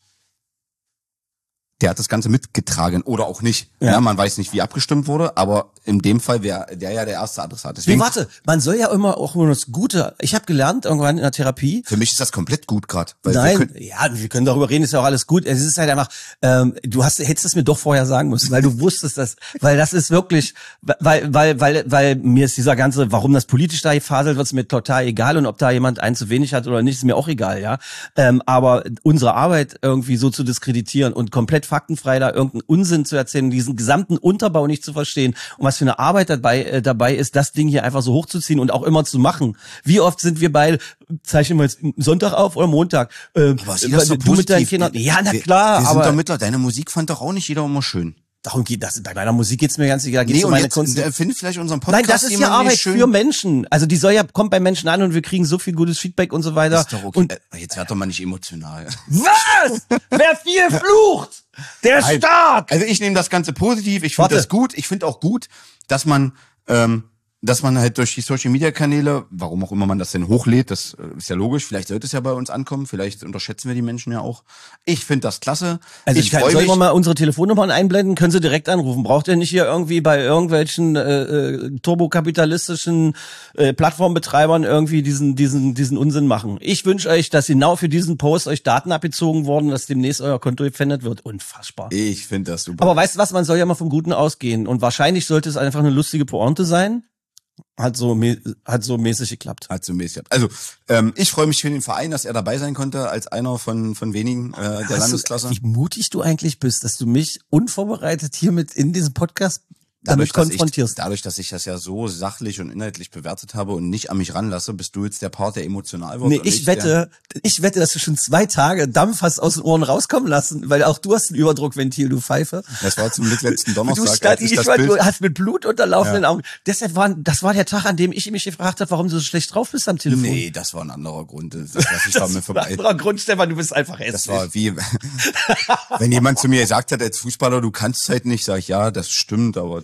der hat das Ganze mitgetragen oder auch nicht. Ja. Ja, man weiß nicht, wie abgestimmt wurde, aber in dem Fall wäre der ja der erste Adressat. Nee, Deswegen, warte, man soll ja immer auch nur das Gute. Ich habe gelernt irgendwann in der Therapie. für mich ist das komplett gut gerade. Nein, ja, wir können darüber reden, ist ja auch alles gut. Es ist halt einfach, ähm, du hast, hättest es mir doch vorher sagen müssen, weil du wusstest das, weil das ist wirklich, weil, weil, weil, weil mir ist dieser ganze, warum das politisch da gefaselt wird, ist mir total egal und ob da jemand einen zu wenig hat oder nicht, ist mir auch egal, ja. Ähm, aber unsere Arbeit irgendwie so zu diskreditieren und komplett faktenfrei da irgendeinen Unsinn zu erzählen, diesen gesamten Unterbau nicht zu verstehen und was für eine Arbeit dabei äh, dabei ist, das Ding hier einfach so hochzuziehen und auch immer zu machen. Wie oft sind wir bei, zeichnen wir jetzt Sonntag auf oder Montag? Äh, aber sieh das du doch mit deinen positiv. Kindern? Ja, na wir, klar, wir sind aber doch mittler, deine Musik fand doch auch nicht jeder immer schön. darum geht das. Bei meiner Musik geht's mir ganz egal. Geht's Nee, um und meine jetzt Kunst. äh, findet vielleicht unseren Podcast Nein, das ist ja jemand Arbeit nicht schön. für Menschen. Also die soll ja, kommt bei Menschen an und wir kriegen so viel gutes Feedback und so weiter. Ist doch okay. Und äh, jetzt werd doch mal nicht emotional. was? Wer viel flucht, der ist stark. Also ich nehme das Ganze positiv, ich finde Warte. das gut. Ich finde auch gut, dass man ähm, dass man halt durch die Social-Media-Kanäle, warum auch immer man das denn hochlädt, das ist ja logisch, vielleicht sollte es ja bei uns ankommen, vielleicht unterschätzen wir die Menschen ja auch. Ich finde das klasse. Also ich ich kann, freue soll mich. ich mal unsere Telefonnummern einblenden? Können Sie direkt anrufen? Braucht ihr nicht hier irgendwie bei irgendwelchen äh, äh, turbokapitalistischen äh, Plattformbetreibern irgendwie diesen diesen diesen Unsinn machen? Ich wünsche euch, dass genau für diesen Post euch Daten abgezogen wurden, dass demnächst euer Konto gefändet wird. Unfassbar. Ich finde das super. Aber weißt du was? Man soll ja mal vom Guten ausgehen und wahrscheinlich sollte es einfach eine lustige Pointe sein. Hat so hat so mäßig geklappt. Hat so mäßig. Also ähm, ich freue mich für den Verein, dass er dabei sein konnte als einer von von wenigen äh, der Hast Landesklasse. Du, wie mutig du eigentlich bist, dass du mich unvorbereitet hier mit in diesem Podcast damit dass konfrontierst. Ich, dadurch, dass ich das ja so sachlich und inhaltlich bewertet habe und nicht an mich ranlasse, bist du jetzt der Part, der emotional wird. Nee, und ich wette, ich wette, dass du schon zwei Tage Dampf hast aus den Ohren rauskommen lassen, weil auch du hast ein Überdruckventil, du Pfeife. Das war zum Glück letzten Du, Donnerstag. stand, als ich ich das war, Bild, du hast mit Blut unterlaufenden Ja. Augen. Deshalb war, das war der Tag, an dem ich mich gefragt habe, warum du so schlecht drauf bist am Telefon. nee, das war ein anderer Grund. Das lasse ich da mir das war ein vorbei. anderer Grund, Stefan, du bist einfach hässlich. Das war wie, wenn jemand zu mir gesagt hat, als Fußballer, du kannst halt nicht, sag ich, ja, das stimmt, aber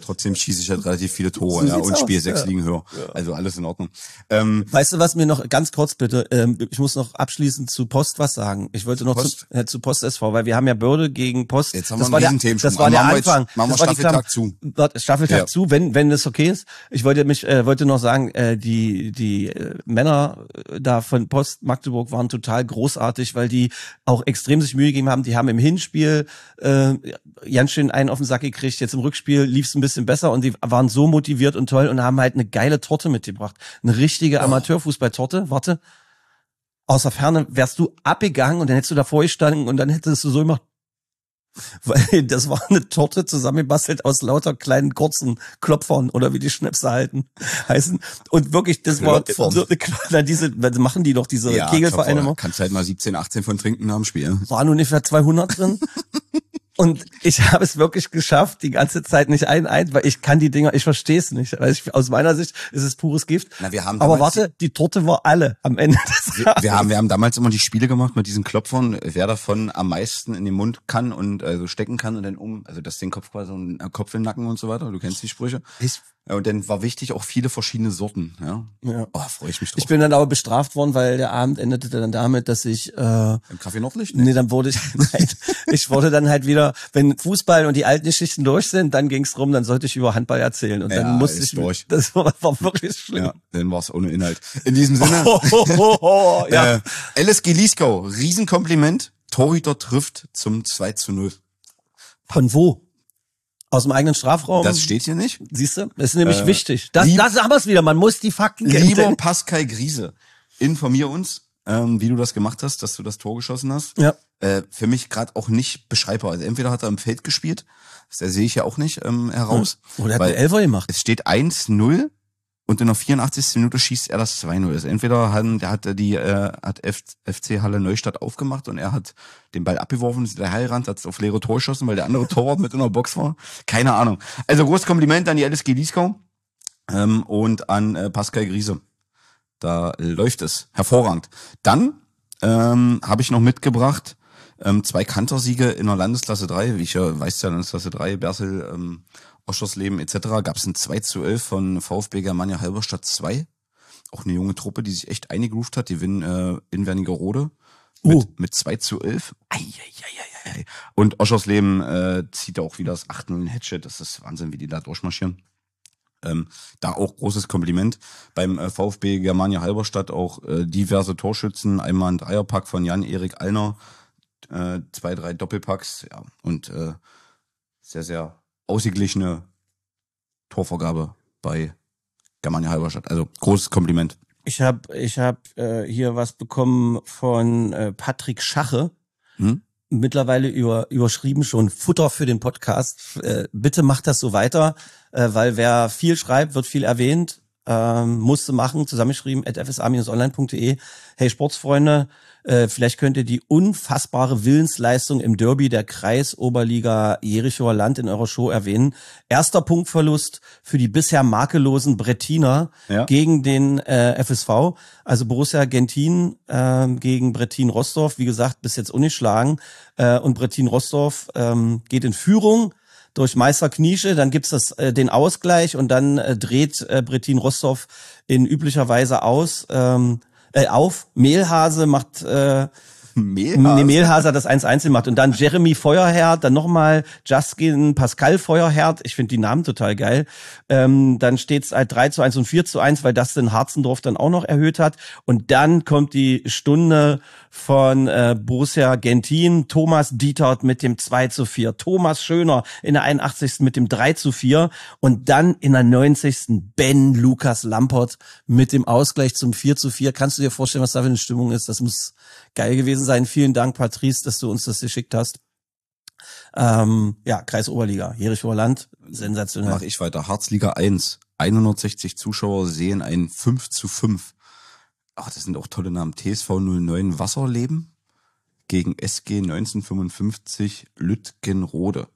trotzdem schieße ich halt relativ viele Tore, So ja, sieht's und spiele aus, sechs ja. Ligen höher. Also alles in Ordnung. Ähm, Weißt du, was mir noch, ganz kurz bitte, ähm, ich muss noch abschließend zu Post was sagen. Ich wollte noch Post? Zu, äh, zu Post S V, weil wir haben ja Börde gegen Post. Jetzt haben das wir war einen der, Riesenthemen. das war der Machen wir jetzt- Anfang. machen wir Das war die Staffeltag Klam- zu. Warte, Staffeltag Ja. zu, wenn wenn das okay ist. Ich wollte mich, äh, wollte noch sagen, äh, die die äh, Männer äh, da von Post Magdeburg waren total großartig, weil die auch extrem sich Mühe gegeben haben. Die haben im Hinspiel äh, ganz schön einen auf den Sack gekriegt. Jetzt im Rückspiel lief es ein bisschen besser und die waren so motiviert und toll und haben halt eine geile Torte mitgebracht. Eine richtige Amateurfußballtorte. Warte. Aus der Ferne wärst du abgegangen und dann hättest du davor gestanden und dann hättest du so gemacht. Weil das war eine Torte zusammengebastelt aus lauter kleinen kurzen Klopfern oder wie die Schnäpse halten heißen. Und wirklich, das Klopfern. war so eine Kl- diese, machen die doch diese ja, Kegelvereine Klopfer, immer. kannst halt mal siebzehn, achtzehn von trinken nach dem Spiel. Waren ungefähr zweihundert drin. Und ich habe es wirklich geschafft, die ganze Zeit nicht ein, ein, weil ich kann die Dinger, ich verstehe es nicht. Weil ich, aus meiner Sicht ist es pures Gift. Na, wir haben Aber damals- warte, die Torte war alle am Ende des Wir, wir haben, wir haben damals immer die Spiele gemacht mit diesen Klopfern, wer davon am meisten in den Mund kann und also stecken kann und dann um, also das den Kopf quasi so ein Kopf in den Nacken und so weiter. Du kennst die Sprüche. Ich, Ja, und dann war wichtig auch viele verschiedene Sorten. Ja. Ja. Oh, freue ich mich drauf. ich bin dann aber bestraft worden, weil der Abend endete dann damit, dass ich äh, Im Café Nordlicht? Nee, dann wurde ich, nein, ich wurde dann halt wieder, wenn Fußball und die alten Geschichten durch sind, dann ging's drum, dann sollte ich über Handball erzählen. Und Ja, dann musste ist ich, durch. das war, war wirklich schlimm. Ja, dann war es ohne Inhalt. In diesem Sinne, Oh, oh, oh, oh, ja. äh, L S G Lieskau, Riesenkompliment. Torhüter trifft zum zwei zu null. Von wo? Aus dem eigenen Strafraum? Das steht hier nicht. Siehst du? Das ist nämlich Äh, wichtig. Das, lieb- das haben wir es wieder. Man muss die Fakten kennen. Lieber Pascal Griese, informier uns, ähm, wie du das gemacht hast, dass du das Tor geschossen hast. Ja. Äh, für mich gerade auch nicht beschreibbar. Also entweder hat er im Feld gespielt, das sehe ich ja auch nicht ähm, heraus. Oder hat weil der Elfer gemacht? es steht eins null und in der vierundachtzigsten Minute schießt er das zwei null. Also entweder hat, der hat die äh, hat F, FC Halle Neustadt aufgemacht und er hat den Ball abgeworfen, ist der Heilrand, hat es auf leere Tor geschossen, weil der andere Torwart mit in der Box war. Keine Ahnung. Also großes Kompliment an die L S G Lieskau ähm, und an äh, Pascal Griese. Da läuft es hervorragend. Dann ähm, habe ich noch mitgebracht ähm, zwei Kantersiege in der Landesklasse drei. Wie ich ja weiß, ja Landesklasse drei, Bersel, ähm, Oschersleben et cetera. Gab es ein zwei zu elf von VfB Germania Halberstadt zwei. Auch eine junge Truppe, die sich echt eingegroovt hat. Die gewinnen äh, in Wernigerode mit, Oh. mit zwei zu elf. Ei, ei, ei, ei, ei. Und Oschersleben äh, zieht auch wieder das acht null in Headshot. Das ist Wahnsinn, wie die da durchmarschieren. Ähm, da auch großes Kompliment. Beim äh, VfB Germania Halberstadt auch äh, diverse Torschützen. Einmal ein Dreierpack von Jan-Erik Allner, äh, zwei, drei Doppelpacks, ja, und äh, sehr, sehr ausgeglichene Torvergabe bei Germania Halberstadt. Also großes Kompliment. Ich habe ich hab, äh, hier was bekommen von äh, Patrick Schache. Hm? Mittlerweile über, überschrieben schon Futter für den Podcast. Äh, bitte macht das so weiter, äh, weil wer viel schreibt, wird viel erwähnt. Ähm, musste machen, zusammengeschrieben at f s a Bindestrich online punkt de. Hey Sportsfreunde, äh, vielleicht könnt ihr die unfassbare Willensleistung im Derby der Kreisoberliga Jerichower Land in eurer Show erwähnen. Erster Punktverlust für die bisher makellosen Brettiner Ja. gegen den äh, F S V. Also Borussia Gentin äh, gegen Brettin Rostorf, wie gesagt, bis jetzt ungeschlagen. Äh, und Brettin Rostorf ähm, geht in Führung durch Meister Kniesche, dann gibt's das äh, den Ausgleich und dann äh, dreht äh, Brettin Rostorf in üblicher Weise aus ähm, äh, auf. Mehlhase macht äh, Mehlhase. Nee, Mehlhase hat das eins eins gemacht und dann Jeremy Feuerherd, dann nochmal Justin Pascal Feuerherd, ich finde die Namen total geil. Ähm, dann steht's halt drei zu eins und vier zu eins, weil Dustin Harzendorf dann auch noch erhöht hat. Und dann kommt die Stunde von äh, Borussia Gentin, Thomas Dietert mit dem zwei zu vier, Thomas Schöner in der einundachtzigsten mit dem drei zu vier und dann in der neunzigsten Ben Lukas Lampert mit dem Ausgleich zum vier zu vier. Kannst du dir vorstellen, was da für eine Stimmung ist? Das muss geil gewesen sein. Vielen Dank, Patrice, dass du uns das geschickt hast. Ähm, ja, Kreis Oberliga, Jerichower Land, sensationell. Mach ich weiter. Harzliga eins. hundertsechzig Zuschauer sehen ein fünf zu fünf. Ach, das sind auch tolle Namen. T S V null neun Wasserleben gegen S G neunzehnhundertfünfundfünfzig Lütgenrode.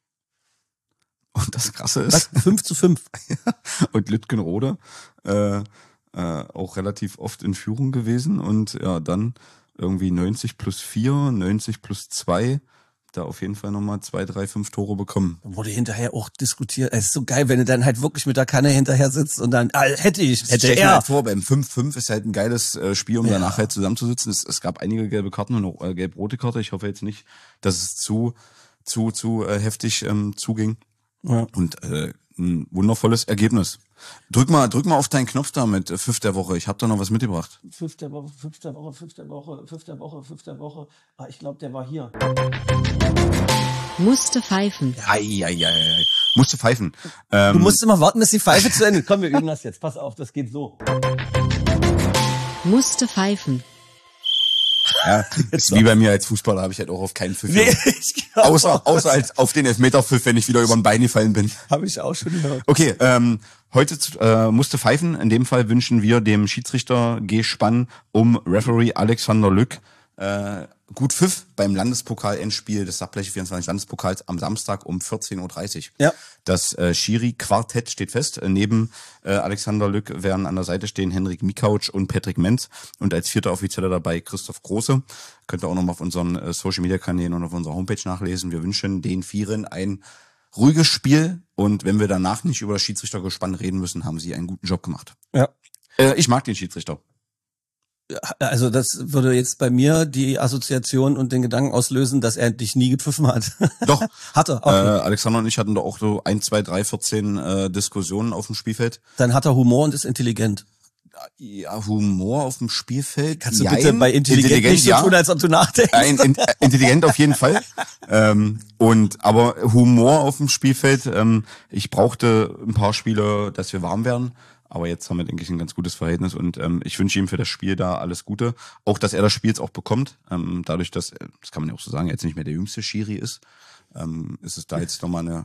Und das Krasse ist, Was? fünf zu fünf. und Lütgenrode äh, äh, auch relativ oft in Führung gewesen und ja, dann irgendwie neunzig plus vier, neunzig plus zwei, da auf jeden Fall nochmal zwei, drei, fünf Tore bekommen. Wurde hinterher auch diskutiert. Es ist so geil, wenn du dann halt wirklich mit der Kanne hinterher sitzt und dann, ah, hätte ich, hätte Stell dir er. halt vor, beim fünf fünf ist halt ein geiles äh, Spiel, um Ja. danach halt zusammenzusitzen. Es, es gab einige gelbe Karten und auch äh, gelb-rote Karte. Ich hoffe jetzt nicht, dass es zu, zu, zu äh, heftig ähm, zuging. Ja. Und äh, ein wundervolles Ergebnis. Drück mal, drück mal auf deinen Knopf da mit äh, Pfiff der Woche. Ich habe da noch was mitgebracht. Fünfte Woche, fünfte Woche, fünfte Woche, fünfte Woche, fünfte Woche. Ah, ich glaube, der war hier. Musste pfeifen. Eieiei. Musste pfeifen. Ähm, Du musst immer warten, bis die Pfeife zu Ende ist. Komm, wir üben das jetzt. Pass auf, das geht so. Musste pfeifen. ja, ist wie bei mir als Fußballer, habe ich halt auch auf keinen Pfiff. Nee, ich glaub Außer, auch. außer als auf den Elfmeterpfiff, wenn ich wieder über ein Bein gefallen bin. Habe ich auch schon gehört. Okay, ähm, heute äh, musste pfeifen. In dem Fall wünschen wir dem Schiedsrichter-Gespann um Referee Alexander Lück äh, gut Pfiff beim Landespokal-Endspiel des Sachbleche vierundzwanzig Landespokals am Samstag um vierzehn Uhr dreißig. Ja. Das äh, Schiri-Quartett steht fest. Äh, neben äh, Alexander Lück werden an der Seite stehen Henrik Mikauc und Patrick Menz und als vierter Offizieller dabei Christoph Große. Könnt ihr auch nochmal auf unseren äh, Social-Media-Kanälen und auf unserer Homepage nachlesen. Wir wünschen den Vieren ein ruhiges Spiel und wenn wir danach nicht über das Schiedsrichtergespann reden müssen, haben sie einen guten Job gemacht. Ja. Äh, ich mag den Schiedsrichter. Also das würde jetzt bei mir die Assoziation und den Gedanken auslösen, dass er dich nie gepfiffen hat. Doch. Hat er. Äh, Okay. Alexander und ich hatten da auch so ein, zwei, drei, vierzehn äh, Diskussionen auf dem Spielfeld. Dann hat er Humor und ist intelligent. Ja, Humor auf dem Spielfeld. Kannst du Jein. bitte bei intelligent, nicht so ja. tun, als ob du nachdenkst? Ein, in, äh, intelligent auf jeden Fall. ähm, und aber Humor auf dem Spielfeld. Ähm, ich brauchte ein paar Spiele, dass wir warm werden. Aber jetzt haben wir, denke ich, ein ganz gutes Verhältnis und ähm, ich wünsche ihm für das Spiel da alles Gute. Auch, dass er das Spiel jetzt auch bekommt. Ähm, dadurch, dass, das kann man ja auch so sagen, er jetzt nicht mehr der jüngste Schiri ist, ähm, ist es da jetzt nochmal eine,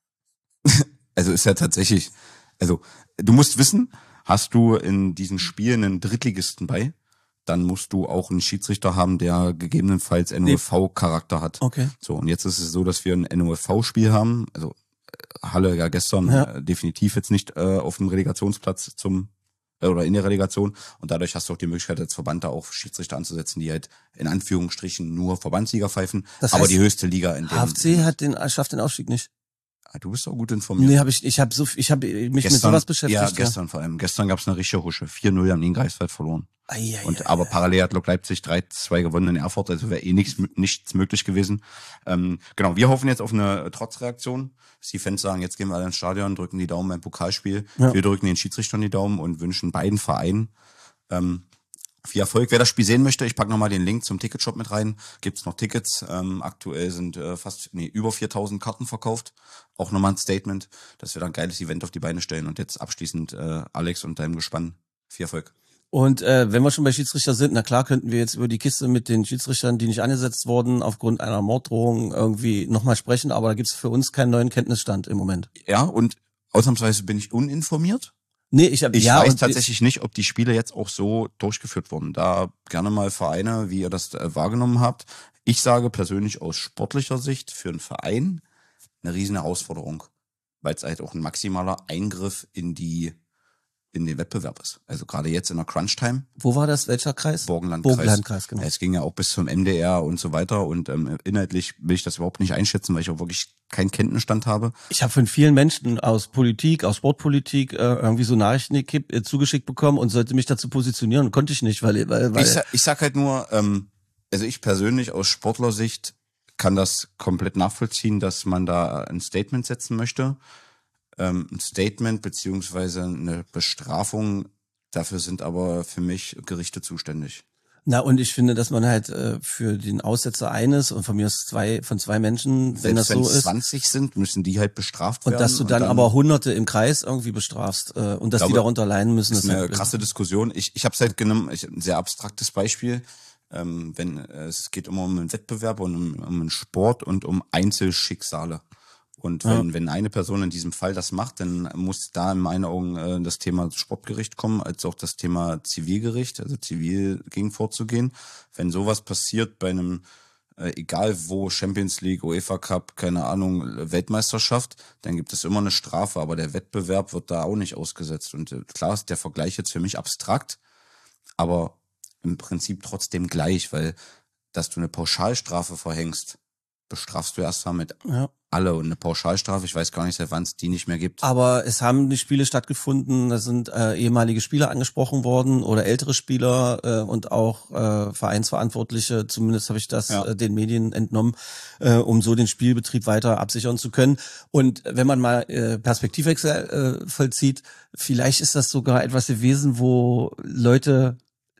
also ist ja tatsächlich, also du musst wissen, hast du in diesen Spielen einen Drittligisten bei, dann musst du auch einen Schiedsrichter haben, der gegebenenfalls N O F V-Charakter hat. Okay. So, und jetzt ist es so, dass wir ein N O F V-Spiel haben, also Halle ja gestern Ja. Äh, definitiv jetzt nicht äh, auf dem Relegationsplatz zum äh, oder in der Relegation und dadurch hast du auch die Möglichkeit als Verband da auch Schiedsrichter anzusetzen, die halt in Anführungsstrichen nur Verbandsliga pfeifen, Das aber heißt, die höchste Liga in H F C hat den, schafft den Aufstieg nicht. Ah, du bist auch gut informiert. Nee, habe ich, ich habe so, ich habe mich mit sowas beschäftigt. Ja, gestern vor allem. Gestern gab's eine richtige Husche. vier null haben die in Greifswald verloren. Ei, ei, Und ei, aber ei. parallel hat Lok Leipzig drei zwei gewonnen in Erfurt, also wäre eh nichts nichts möglich gewesen. Ähm, genau, wir hoffen jetzt auf eine Trotzreaktion. Die Fans sagen, jetzt gehen wir alle ins Stadion, drücken die Daumen beim Pokalspiel. Ja. Wir drücken den Schiedsrichtern die Daumen und wünschen beiden Vereinen ähm, viel Erfolg. Wer das Spiel sehen möchte, ich packe nochmal den Link zum Ticketshop mit rein. Gibt's noch Tickets. Ähm, aktuell sind äh, fast nee, über viertausend Karten verkauft. Auch nochmal ein Statement, dass wir da ein geiles Event auf die Beine stellen. Und jetzt abschließend äh, Alex und deinem Gespann viel Erfolg. Und äh, wenn wir schon bei Schiedsrichter sind, na klar könnten wir jetzt über die Kiste mit den Schiedsrichtern, die nicht angesetzt wurden, aufgrund einer Morddrohung irgendwie nochmal sprechen, aber da gibt's für uns keinen neuen Kenntnisstand im Moment. Ja, und ausnahmsweise bin ich uninformiert. Nee, ich habe Ich ja weiß und tatsächlich nicht, ob die Spiele jetzt auch so durchgeführt wurden. Da gerne mal Vereine, wie ihr das äh, wahrgenommen habt. Ich sage persönlich aus sportlicher Sicht für einen Verein eine riesen Herausforderung, weil es halt auch ein maximaler Eingriff in die in den Wettbewerb ist. Also gerade jetzt in der Crunch-Time. Wo war das? Welcher Kreis? Burgenlandkreis. Burgenlandkreis, genau. Es ging ja auch bis zum M D R und so weiter und ähm, inhaltlich will ich das überhaupt nicht einschätzen, weil ich auch wirklich keinen Kenntnisstand habe. Ich habe von vielen Menschen aus Politik, aus Sportpolitik äh, irgendwie so Nachrichten gekippt, äh, zugeschickt bekommen und sollte mich dazu positionieren, konnte ich nicht, weil weil, weil Ich, sa- ich sag halt nur, ähm, also ich persönlich aus Sportlersicht kann das komplett nachvollziehen, dass man da ein Statement setzen möchte. Ähm, ein Statement beziehungsweise eine Bestrafung, dafür sind aber für mich Gerichte zuständig. na und ich finde, dass man halt äh, für den Aussetzer eines und von mir aus zwei von zwei Menschen, wenn das Selbst wenn so es ist, zwanzig sind, müssen die halt bestraft und werden. dass du dann, aber Hunderte im Kreis irgendwie bestrafst äh, und dass glaube, die darunter leiden müssen. Das ist halt eine blöd. krasse Diskussion. Ich, ich habe es halt genommen, ich, ein sehr abstraktes Beispiel. Ähm, wenn äh, es geht immer um einen Wettbewerb und um, um einen Sport und um Einzelschicksale. Und wenn, Ja. wenn eine Person in diesem Fall das macht, dann muss da in meinen Augen äh, das Thema Sportgericht kommen, als auch das Thema Zivilgericht, also zivil gegen vorzugehen. Wenn sowas passiert bei einem, äh, egal wo, Champions League, UEFA Cup, keine Ahnung, Weltmeisterschaft, dann gibt es immer eine Strafe, aber der Wettbewerb wird da auch nicht ausgesetzt. Und äh, klar ist der Vergleich jetzt für mich abstrakt, aber im Prinzip trotzdem gleich, weil dass du eine Pauschalstrafe verhängst, bestrafst du erst mal mit Ja. alle und eine Pauschalstrafe. Ich weiß gar nicht, seit wann es die nicht mehr gibt. Aber es haben die Spiele stattgefunden, da sind äh, ehemalige Spieler angesprochen worden oder ältere Spieler äh, und auch äh, Vereinsverantwortliche, zumindest habe ich das Ja. äh, den Medien entnommen, äh, um so den Spielbetrieb weiter absichern zu können. Und wenn man mal äh, Perspektivwechsel äh, vollzieht, vielleicht ist das sogar etwas gewesen, wo Leute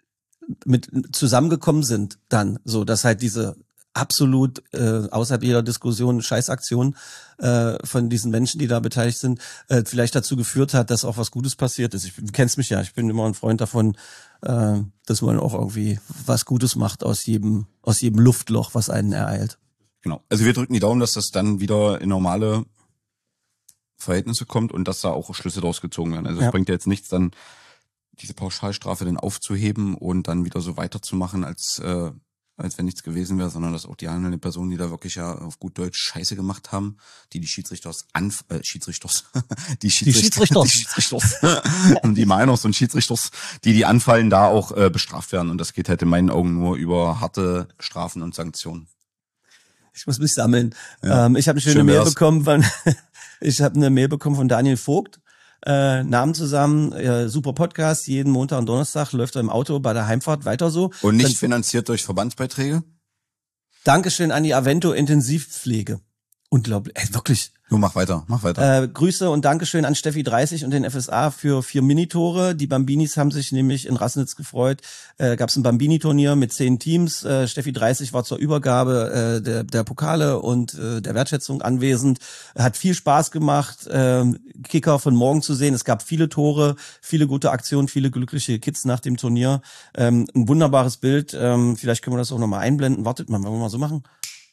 mit zusammengekommen sind dann, so dass halt diese absolut äh, außerhalb jeder Diskussion Scheißaktion äh, von diesen Menschen, die da beteiligt sind, äh, vielleicht dazu geführt hat, dass auch was Gutes passiert ist. Ich, du kennst mich ja, ich bin immer ein Freund davon, äh, dass man auch irgendwie was Gutes macht aus jedem aus jedem Luftloch, was einen ereilt. Genau. Also wir drücken die Daumen, dass das dann wieder in normale Verhältnisse kommt und dass da auch Schlüsse draus gezogen werden. Also es Ja. bringt ja jetzt nichts, dann diese Pauschalstrafe dann aufzuheben und dann wieder so weiterzumachen, als äh, als wenn nichts gewesen wäre, sondern dass auch die handelnden Personen, die da wirklich ja auf gut Deutsch Scheiße gemacht haben, die die Schiedsrichters anf äh, Schiedsrichters die, Schiedsrichter, Schiedsrichters. die Schiedsrichters und die Miners und Schiedsrichters, die die anfallen, da auch äh, bestraft werden und das geht halt in meinen Augen nur über harte Strafen und Sanktionen. Ich muss mich sammeln. Ja. Ähm, ich habe eine schöne Schön Mail wär's. bekommen von ich habe eine Mail bekommen von Daniel Vogt. Äh, Namen zusammen, äh, super Podcast, jeden Montag und Donnerstag läuft er im Auto bei der Heimfahrt weiter so. Und nicht Dann, finanziert durch Verbandsbeiträge? Dankeschön an die Avento Intensivpflege. Unglaublich, ey, wirklich. Nur mach weiter, mach weiter. Äh, Grüße und Dankeschön an Steffi dreißig und den F S A für vier Minitore. Die Bambinis haben sich nämlich in Rassnitz gefreut. Äh, Gab es ein Bambini-Turnier mit zehn Teams. Äh, Steffi dreißig war zur Übergabe äh, der, der Pokale und äh, der Wertschätzung anwesend. Hat viel Spaß gemacht, äh, Kicker von morgen zu sehen. Es gab viele Tore, viele gute Aktionen, viele glückliche Kids nach dem Turnier. Ähm, ein wunderbares Bild. Ähm, vielleicht können wir das auch nochmal einblenden. Wartet mal, wollen wir mal so machen?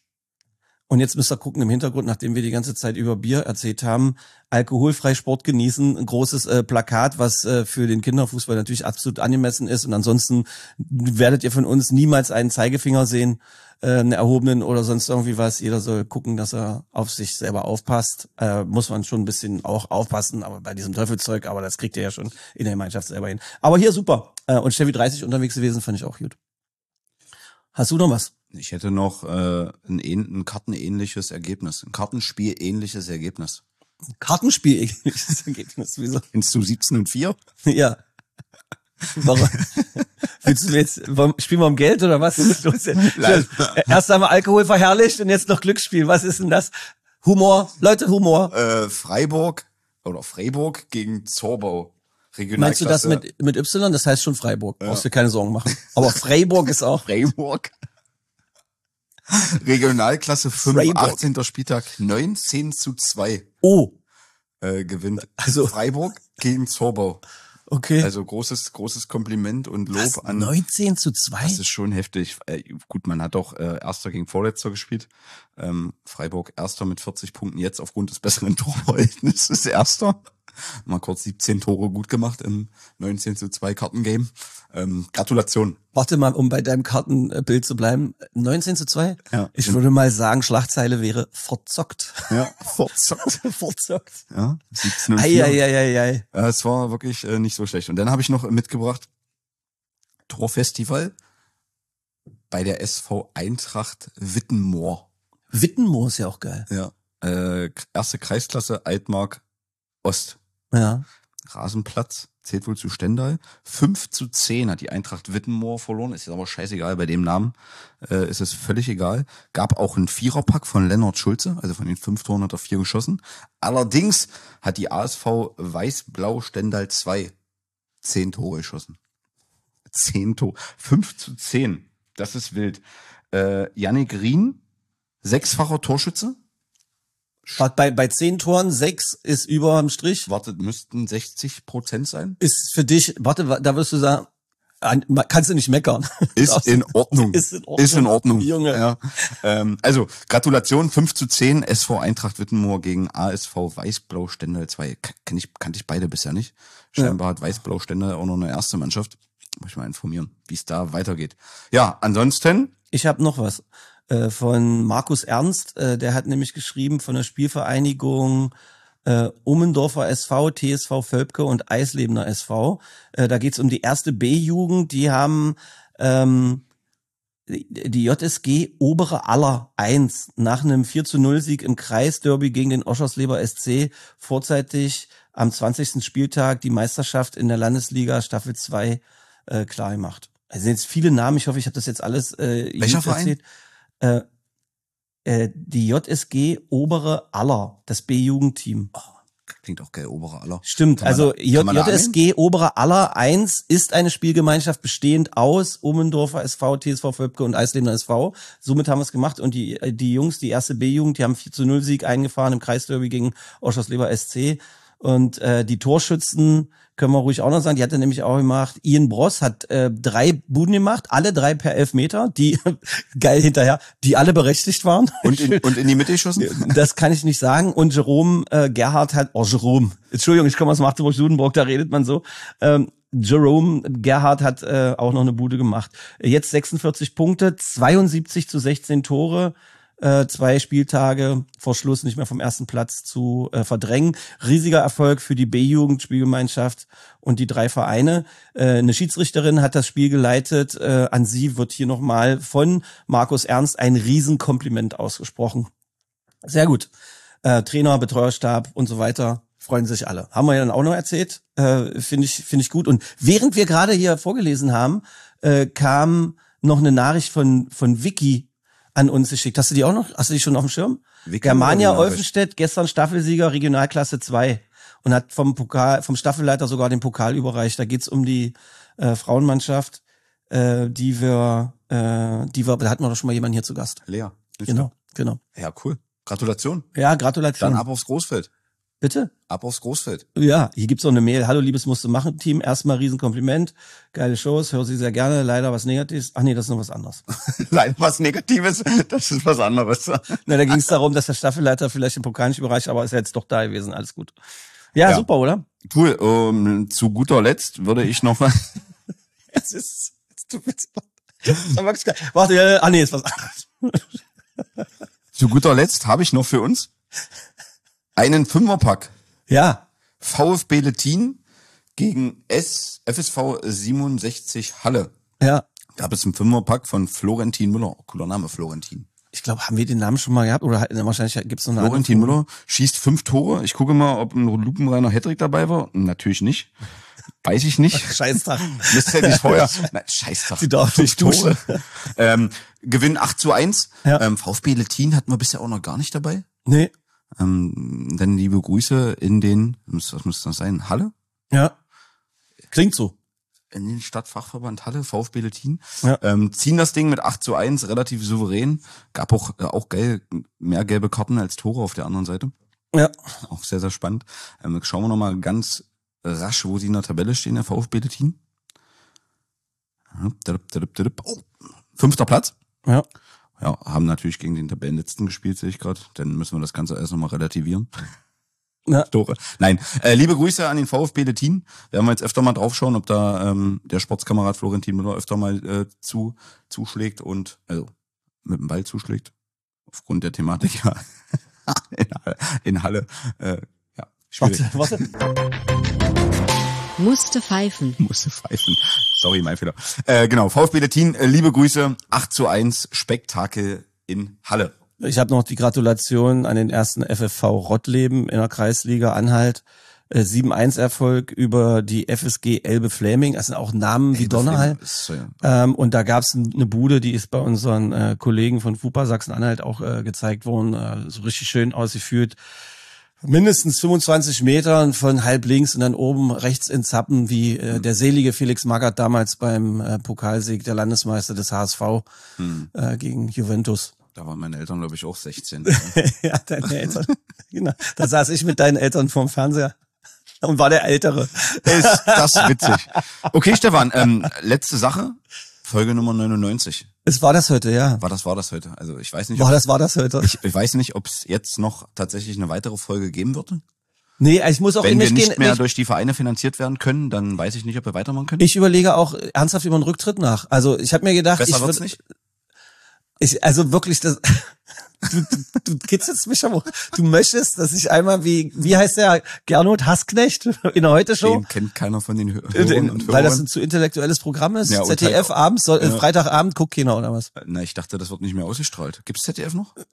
Und jetzt müsst ihr gucken im Hintergrund, nachdem wir die ganze Zeit über Bier erzählt haben, alkoholfrei Sport genießen, ein großes äh, Plakat, was äh, für den Kinderfußball natürlich absolut angemessen ist. Und ansonsten werdet ihr von uns niemals einen Zeigefinger sehen, äh, einen erhobenen oder sonst irgendwie was. Jeder soll gucken, dass er auf sich selber aufpasst. Äh, muss man schon ein bisschen auch aufpassen, aber bei diesem Teufelzeug, aber das kriegt ihr ja schon in der Gemeinschaft selber hin. Aber hier super. Äh, und Steffi dreißig unterwegs gewesen, fand ich auch gut. Hast du noch was? Ich hätte noch äh, ein, ein kartenähnliches Ergebnis, ein Kartenspiel-ähnliches Ergebnis. Kartenspiel, ähnliches Ergebnis. Wieso? Kennst du siebzehn und vier? Ja. Warum? Willst du jetzt, warum, spielen wir um Geld oder was ist los? Erst einmal Alkohol verherrlicht und jetzt noch Glücksspiel. Was ist denn das? Humor. Leute, Humor. Äh, Freiburg oder Freiburg gegen Zorbau. Meinst du das Regionalklasse mit, mit Y? Das heißt schon Freiburg. Brauchst dir keine Sorgen machen. Aber Freiburg ist auch. Freiburg? Regionalklasse fünf, Freiburg. achtzehnter Spieltag, neunzehn zu zwei Oh, äh, gewinnt Also- Freiburg gegen Zorbau. okay. Also großes, großes Kompliment und Lob Was, an. neunzehn zu zwei? Das ist schon heftig. Äh, gut, man hat auch äh, Erster gegen Vorletzter gespielt. Ähm, Freiburg Erster mit vierzig Punkten, jetzt aufgrund des besseren Torverhältnisses Erster. Mal kurz siebzehn Tore gut gemacht im neunzehn zu zwei Kartengame. Ähm, Gratulation. Warte mal, um bei deinem Kartenbild zu bleiben. neunzehn zu zwei? Ja. Ich würde mal sagen, Schlagzeile wäre verzockt. Ja, verzockt. verzockt. Ja, siebzehn und vier. Eieieiei. Ja, es war wirklich äh, nicht so schlecht. Und dann habe ich noch mitgebracht Torfestival bei der S V Eintracht Wittenmoor. Wittenmoor ist ja auch geil. Ja. Äh, erste Kreisklasse Altmark Ost. Ja. Rasenplatz zählt wohl zu Stendal. fünf zu zehn hat die Eintracht Wittenmoor verloren. Ist jetzt aber scheißegal, bei dem Namen äh, ist es völlig egal. Gab auch einen Viererpack von Lennart Schulze, also von den fünf Toren hat er vier geschossen. Allerdings hat die A S V Weiß-Blau Stendal zwei zehn Tore geschossen. zehn Tore. fünf zu zehn. Das ist wild. Äh, Yannick Rien, sechsfacher Torschütze. Bei, bei zehn Toren, sechs ist über am Strich. Wartet, müssten sechzig Prozent sein. Ist für dich, warte, da wirst du sagen, an- kannst du nicht meckern. Ist in Ordnung. Ist in Ordnung. Ist in Ordnung. Junge. Ja. Ähm, also, Gratulation, fünf zu zehn, S V Eintracht Wittenmoor gegen A S V Weiß-Blau Stendal zwei. Kenn ich, kannte ich beide bisher nicht. Scheinbar hat Weiß-Blau Stendal auch noch eine erste Mannschaft. Muss ich mal informieren, wie es da weitergeht. Ja, ansonsten, Ich habe noch was äh, von Markus Ernst, äh, der hat nämlich geschrieben von der Spielvereinigung äh, Ummendorfer S V, T S V Völpke und Eislebener S V. Äh, da geht's um die erste B-Jugend. Die haben ähm, Die J S G Obere Aller eins nach einem vier zu null Sieg im Kreisderby gegen den Oschersleben S C vorzeitig am zwanzigsten Spieltag die Meisterschaft in der Landesliga Staffel zwei äh, klar gemacht. Also jetzt viele Namen, ich hoffe, ich habe das jetzt alles äh, Welcher Verein? Äh, äh, die J S G Obere Aller, das B-Jugendteam. Oh, klingt auch geil, Obere Aller. Stimmt, Kann man also da- J kann man da J S G Obere Aller eins ist eine Spielgemeinschaft bestehend aus Ummendorfer S V, T S V Völpke und Eislebner S V. Somit haben wir es gemacht und die die Jungs, die erste B-Jugend, die haben vier zu null Sieg eingefahren im Kreisderby gegen Oschersleben S C. Und äh, die Torschützen können wir ruhig auch noch sagen, die hat er nämlich auch gemacht. Ian Bross hat äh, drei Buden gemacht, alle drei per Elfmeter, die geil hinterher, die alle berechtigt waren. Und in, und in die Mitte geschossen? Das kann ich nicht sagen. Und Jerome äh, Gerhard hat, oh Jerome, Entschuldigung, ich komme aus Magdeburg-Sudenburg, da redet man so. Ähm, Jerome Gerhard hat äh, auch noch eine Bude gemacht. Jetzt sechsundvierzig Punkte, zweiundsiebzig zu sechzehn Tore. Äh, zwei Spieltage vor Schluss nicht mehr vom ersten Platz zu äh, verdrängen. Riesiger Erfolg für die B-Jugend, Spielgemeinschaft und die drei Vereine. Äh, eine Schiedsrichterin hat das Spiel geleitet. Äh, an sie wird hier nochmal von Markus Ernst ein Riesenkompliment ausgesprochen. Sehr gut. Äh, Trainer, Betreuerstab und so weiter freuen sich alle. Haben wir ja dann auch noch erzählt. Äh, finde ich, finde ich gut. Und während wir gerade hier vorgelesen haben, äh, kam noch eine Nachricht von, von Vicky an uns geschickt. Hast du die auch noch? Hast du die schon auf dem Schirm? Vicky Germania oder die Olfenstedt, gestern Staffelsieger, Regionalklasse zwei und hat vom Pokal, vom Staffelleiter sogar den Pokal überreicht. Da geht's um die äh, Frauenmannschaft, äh, die wir, äh, die wir, da hatten wir doch schon mal jemanden hier zu Gast. Lea. Genau, genau. Ja, cool. Gratulation. Ja, Gratulation. Dann ab aufs Großfeld. Bitte? Ab aufs Großfeld. Ja, hier gibt's auch eine Mail. Hallo, liebes Musst du machen Team. Erstmal Riesenkompliment. Geile Shows, höre sie sehr gerne. Leider was Negatives. Ach nee, das ist noch was anderes. Leider was Negatives, das ist was anderes. Na, da ging es darum, dass der Staffelleiter vielleicht den Pokal nicht überreicht, aber ist ja jetzt doch da gewesen. Alles gut. Ja, Ja. super, oder? Cool. Um, zu guter Letzt würde ich noch mal. Es ist, es tut mir so leid. Warte, ja, ah nee, ist was anderes. Zu guter Letzt habe ich noch für uns einen Fünferpack. Ja, VfB Lettin gegen S, F S V siebenundsechzig Halle. ja. Gab es einen Fünferpack von Florentin Müller. Cooler Name, Florentin. Ich glaube, haben wir den Namen schon mal gehabt? Oder halt, wahrscheinlich gibt's noch eine Florentin andere. Müller schießt fünf Tore. Ich gucke mal, ob ein lupenreiner Hattrick dabei war. Natürlich nicht. Weiß ich nicht. Scheißtag. Das hätte ich vorher. Nein, Scheißtag. Sie darf Fünf nicht duschen. Tore. Ähm, Gewinn acht zu eins. Ja. Ähm, VfB Lettin hatten wir bisher auch noch gar nicht dabei. Nee. Ähm, dann liebe Grüße in den, was muss das sein? Halle? Ja. Klingt so. In den Stadtfachverband Halle, VfB Lettin. Ja. Ähm, ziehen das Ding mit acht zu eins, relativ souverän. Gab auch, äh, auch geil, mehr gelbe Karten als Tore auf der anderen Seite. Ja. Auch sehr, sehr spannend. Ähm, schauen wir nochmal ganz rasch, wo sie in der Tabelle stehen, der VfB Lettin. Oh, fünfter Platz. Ja. Ja, haben natürlich gegen den Tabellenletzten gespielt, sehe ich gerade. Dann müssen wir das Ganze erst nochmal relativieren. Ja. Tore. Nein, äh, liebe Grüße an den VfB Lettin. Werden wir jetzt öfter mal draufschauen, ob da ähm, der Sportskamerad Florentin Müller öfter mal äh, zu zuschlägt und also mit dem Ball zuschlägt. Aufgrund der Thematik ja in Halle. In Halle äh, ja, schwierig. Warte, warte. Musste pfeifen. Musste pfeifen. Sorry, mein Fehler. Äh, genau, VfB Lettin, äh, liebe Grüße, acht zu eins, Spektakel in Halle. Ich habe noch die Gratulation an den ersten F F V Rottleben in der Kreisliga Anhalt. Äh, sieben eins Erfolg über die F S G Elbe Fläming. Das sind auch Namen wie Donnerhall. Ist, äh, Ähm, und da gab's eine Bude, die ist bei unseren äh, Kollegen von FUPA Sachsen-Anhalt auch äh, gezeigt worden. Äh, so richtig schön ausgeführt. Mindestens fünfundzwanzig Metern von halb links und dann oben rechts in Zappen, wie äh, der selige Felix Magath damals beim äh, Pokalsieg der Landesmeister des H S V hm. äh, gegen Juventus. Da waren meine Eltern, glaube ich, auch sechzehn. Ja, deine Eltern. Genau. Da saß ich mit deinen Eltern vorm Fernseher und war der Ältere. Ist das witzig. Okay, Stefan, ähm, letzte Sache. Folge Nummer neunundneunzig. Es war das heute, ja. War das, war das heute? Also ich weiß nicht, Boah, ob, das war das heute. ich, ich weiß nicht, ob es jetzt noch tatsächlich eine weitere Folge geben würde. Nee, ich muss auch Wenn in wir mich nicht gehen. mehr Ich, durch die Vereine finanziert werden können, dann weiß ich nicht, ob wir weitermachen können. ich überlege auch ernsthaft über einen Rücktritt nach. Also ich habe mir gedacht, Besser ich wird's würd, nicht? Ich, also wirklich, das, Du, du, du kitzelst mich aber. Du möchtest, dass ich einmal wie, wie heißt der, Gernot Hassknecht in der Heute-Show? Den kennt keiner von den Hörern und Weil das ein zu intellektuelles Programm ist. Ja, Z D F halt, abends, soll, ja. Freitagabend guckt keiner oder was? Na, ich dachte, das wird nicht mehr ausgestrahlt. Gibt's Z D F noch?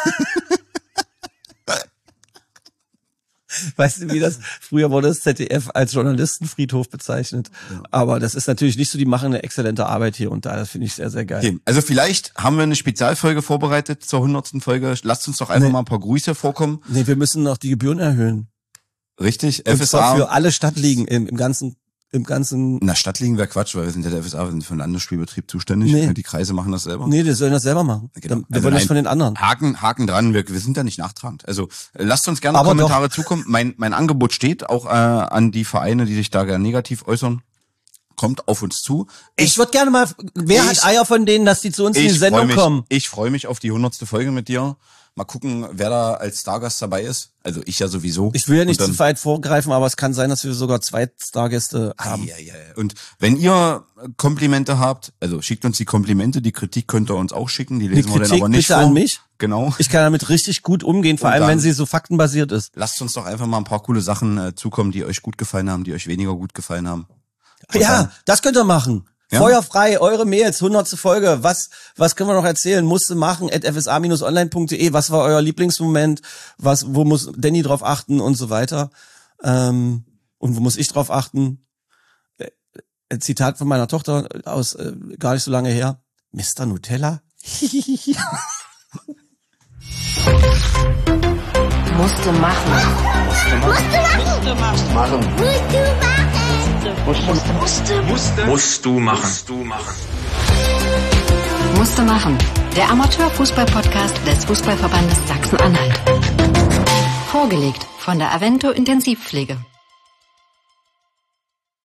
Weißt du, wie das, früher wurde das Z D F als Journalistenfriedhof bezeichnet. Ja. Aber das ist natürlich nicht so, die machen eine exzellente Arbeit hier und da, das finde ich sehr, sehr geil. Okay. Also vielleicht haben wir eine Spezialfolge vorbereitet zur hundertsten Folge. Lasst uns doch einfach nee. mal ein paar Grüße vorkommen. Nee, wir müssen noch die Gebühren erhöhen. Richtig, und F S A. Zwar für alle Stadtligen im, im ganzen Im ganzen. Na, Stadtligen wäre Quatsch, weil wir sind ja der F S A, wir sind für den Landesspielbetrieb zuständig. Nee. Die Kreise machen das selber. Nee, die sollen das selber machen. Genau. Wir also wollen nicht von den anderen. Haken, Haken dran, wir, wir sind da nicht nachtragend. Also äh, lasst uns gerne Aber Kommentare doch. zukommen. Mein, mein Angebot steht auch äh, an die Vereine, die sich da gerne negativ äußern. Kommt auf uns zu. Ich, ich würde gerne mal, wer ich, hat Eier von denen, dass die zu uns in die Sendung mich, kommen? Ich freue mich auf die hundertste Folge mit dir. Mal gucken, wer da als Stargast dabei ist. Also ich ja sowieso. Ich will ja nicht dann, zu weit vorgreifen, aber es kann sein, dass wir sogar zwei Stargäste haben. Ja, ja, ja. Und wenn ihr Komplimente habt, also schickt uns die Komplimente, die Kritik könnt ihr uns auch schicken, die lesen die wir Kritik dann aber nicht bitte vor. An mich. Genau. Ich kann damit richtig gut umgehen, vor Und allem dann, wenn sie so faktenbasiert ist. Lasst uns doch einfach mal ein paar coole Sachen äh, zukommen, die euch gut gefallen haben, die euch weniger gut gefallen haben. Und ja, dann, das könnt ihr machen. Ja? Feuerfrei, eure Mails, hundertste Folge. Was, was können wir noch erzählen? Musste machen, at f s a online punkt de. Was war euer Lieblingsmoment? Was, wo muss Danny drauf achten und so weiter? Ähm, und wo muss ich drauf achten? Ein Zitat von meiner Tochter aus, äh, gar nicht so lange her. Mister Nutella? Musste machen. Musste machen. Machen. Musste. Musste. Musste. Musst du machen. Musst du machen. Musste machen. Der Amateurfußball-Podcast des Fußballverbandes Sachsen-Anhalt. Vorgelegt von der Avento Intensivpflege.